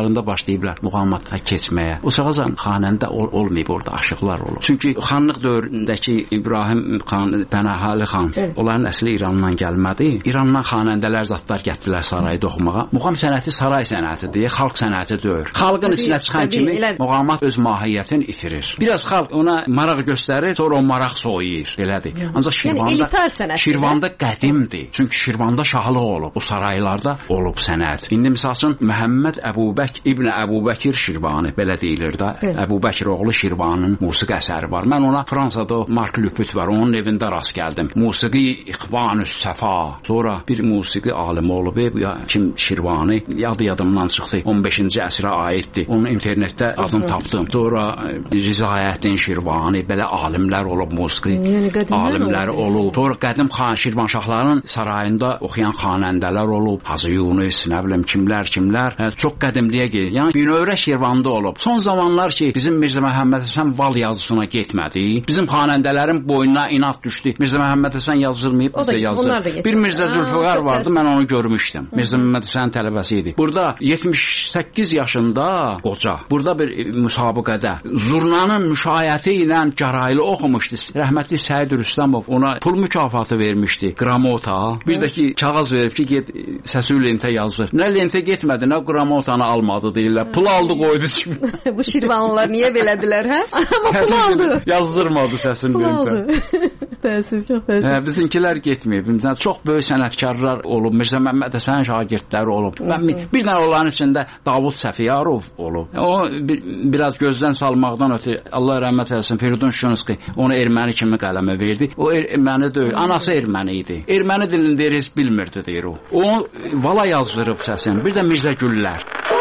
yaşlarında başlayıblar muğamata keçməyə. O çağacan xanəndə olmayıb orada aşıqlar olub. Çünki xanlıq dövründəki İbrahim xan, Pənahəli xan, onların əsli İrandan gəlmədi. İrandan xanəndələr zatlar gətirdilər sarayda oxumağa. Muğam sənəti saray sənətidir, xalq sənəti deyil. Xalqın içinə çıxan kimi muğamat öz mahiyyətini itirir. Biraz xalq ona maraq göstərir, sonra o maraq soğuyur. Belədir. Ancaq Şirvanda qədimdir. Çünki Şirvanda şahlıq olub. O saraylarda olub sənət. İndi misal üçün Məhəmməd Əbubək İbn Əbubəkir Şirvani belə deyilir də. Əbubəkir oğlu Şirvanın musiqi əsəri var. Mən ona Fransada Mark Lüpüt var. Onun evində rast gəldim. Musiqi İxvanüs Səfa. Sonra bir musiqi alimi olub. Kim Şirvani yadımdan çıxdı. 15-ci əsrə aiddir. Onun internetdə adını tapdım. Sonra Rizayəddin Şirvani belə alimlər olub, musiqi alimləri olub. Sonra qədim Şirvanşahların sarayında oxuyan xanəndələr olub. Hacı Yunus, nə bilim kimlər. Çox qədimliyə gedir. Yəni binövrə Şirvanda olub. Son zamanlar ki bizim Mirzə Məhəmməd Həsən val yazısına getmədi. Bizim xanəndələrin boynuna inat düşdü. Mirzə Məhəmməd Həsən yazılmayıb, biz də yazır. Bir Mirzə Zülfüqar vardı, mən onu görmüşdüm. Mirzə Məhəmməd Həsənin tələbəsi idi. Burada 78 yaşında qoca. Burada bir müsabiqədə zurnanın müşayiəti ilə gəraylı oxumuşdu. Rəhmətli Səid Rüstəmov ona pul mükafatı vermişdi. Gramota. Bir də ki kağız verib ki get səsi lentə yazır. Nə lentə getmədi, nə gramotanı almadı deyirlər. Pul aldı qoydu kimi. Bu Şirvanlılar niyə belədilər, hə? Amma pul aldı. Yazdırmadı səsini lentə. Təəssüf, çox təəssüf. Bizimkilər getməyib. Çox böyük sənətkarlar olub. Mirzə Məhəmməd Həsənin şagirdləri olub. Bir dənə onların içində Davud Səfiyarov olub. O biraz gözdən salmaqdan ötürü Allah rəhmət eləsin Firidun Şunski onu erməni kimi qələmə verdi. O erməni deyil, anası erməni idi. Erməni dilini deyir, heç bilmirdi deyir o. Onu vala yazdırıb səsin. Bir də Mirzə Güllər.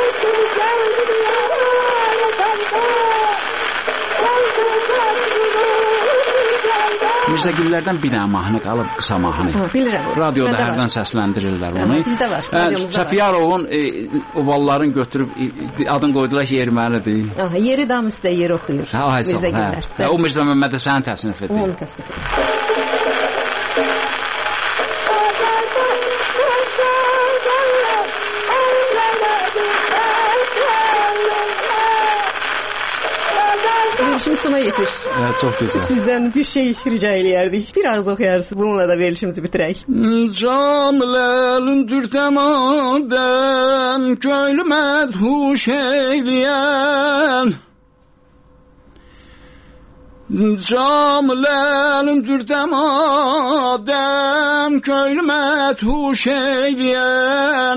Mirzə Güllərdən bir dənə mahnı qalıb, qısa mahnı. Bilirəm. Radioda hərdən səsləndirirlər onu. Bizdə var. Səfiyarovun ovalların götürüb adını qoydular ki, ermənidir. Yeri dam üstə yer oxuyur. Mirzə Güllər. O Mirzə Məhəmməd Həsənin təsnif edir. Onu təsnif edir. Verilişimiz sona yetir. Çox gözəl. Sizdən bir şey rica eləyərdik. Biraz oxuyarsınız. Bununla da verilişimizi bitirək. Camiləlin dürtəmadəm köylü mədhuş eyləyən Camiləlin dürtəmadəm köylü mədhuş eyləyən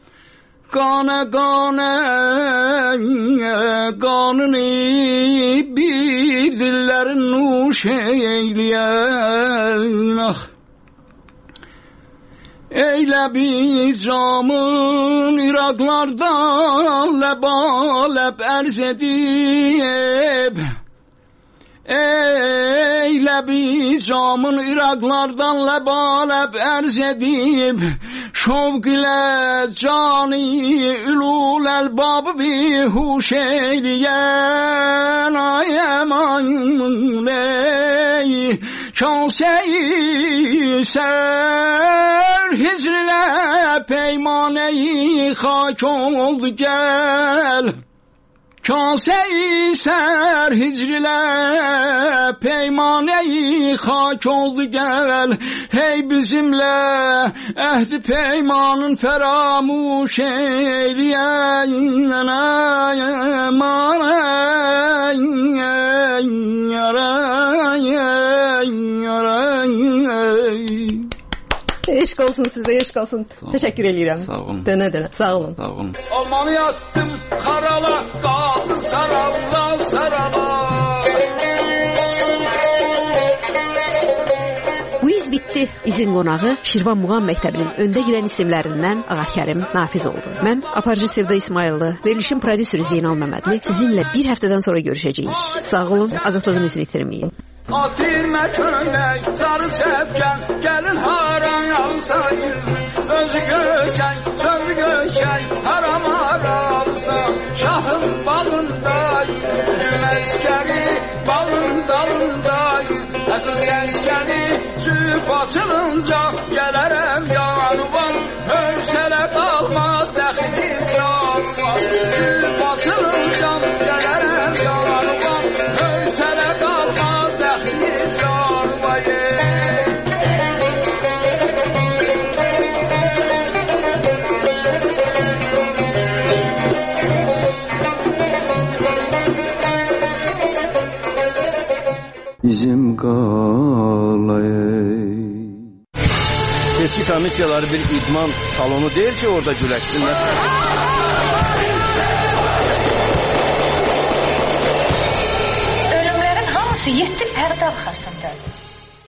Qanə qanını bir dillərin nuş eyləyən Eylə bir camın İraqlardan ləb ərz edib Eylə bir camın İraqlardan ləb ərz edib Şovq ilə cani ülul əlbabı bir huş eyləyən Ay əman ey Kase-i ser hicrlə peymaneyi xak oldu gəl Kase-i ser hicrlə peymaneyi xak oldu gəl Hey bizimlə əhdi peymanın fəramuş eyləyən Aman Eşq olsun sizə, eşq olsun. Təşəkkür eləyirəm. Sağ olun. Dönə. Sağ olun. Sağ olun. Almanı yattım, qarala, qaldı sarala. Bu iz bitdi. İzin qonağı Şirvan Muğam Məktəbinin öndə gedən isimlərindən Ağakərim Nafiz oldu. Mən aparıcı Sevda İsmayıllı, verilişin prodüseri Zeynal Məmmədli sizinlə bir həftədən sonra görüşəcəyik. Sağ olun, azadlığınızı itirməyin. Atirmə köynək, sarı çəpkən, gəlin haran alsayır. Özü göçək, sözü göçək, haram alsam, şahın balındayım. Üzüm əskəri, balın dalındayım. Əsıl səskəni, süb açılınca, gələrəm yanıma. Hövsələ qalmaz, dəxiliz yanıma. Gələrəm yanarıma, ölsələ qalmaz dəxliz yarvayı. Bizim qalayı. Seçki komissiyaları bir idman salonu deyil ki, orada güləşsinlər. Ölümlərin hamısı 7 pərdə arxasındadır.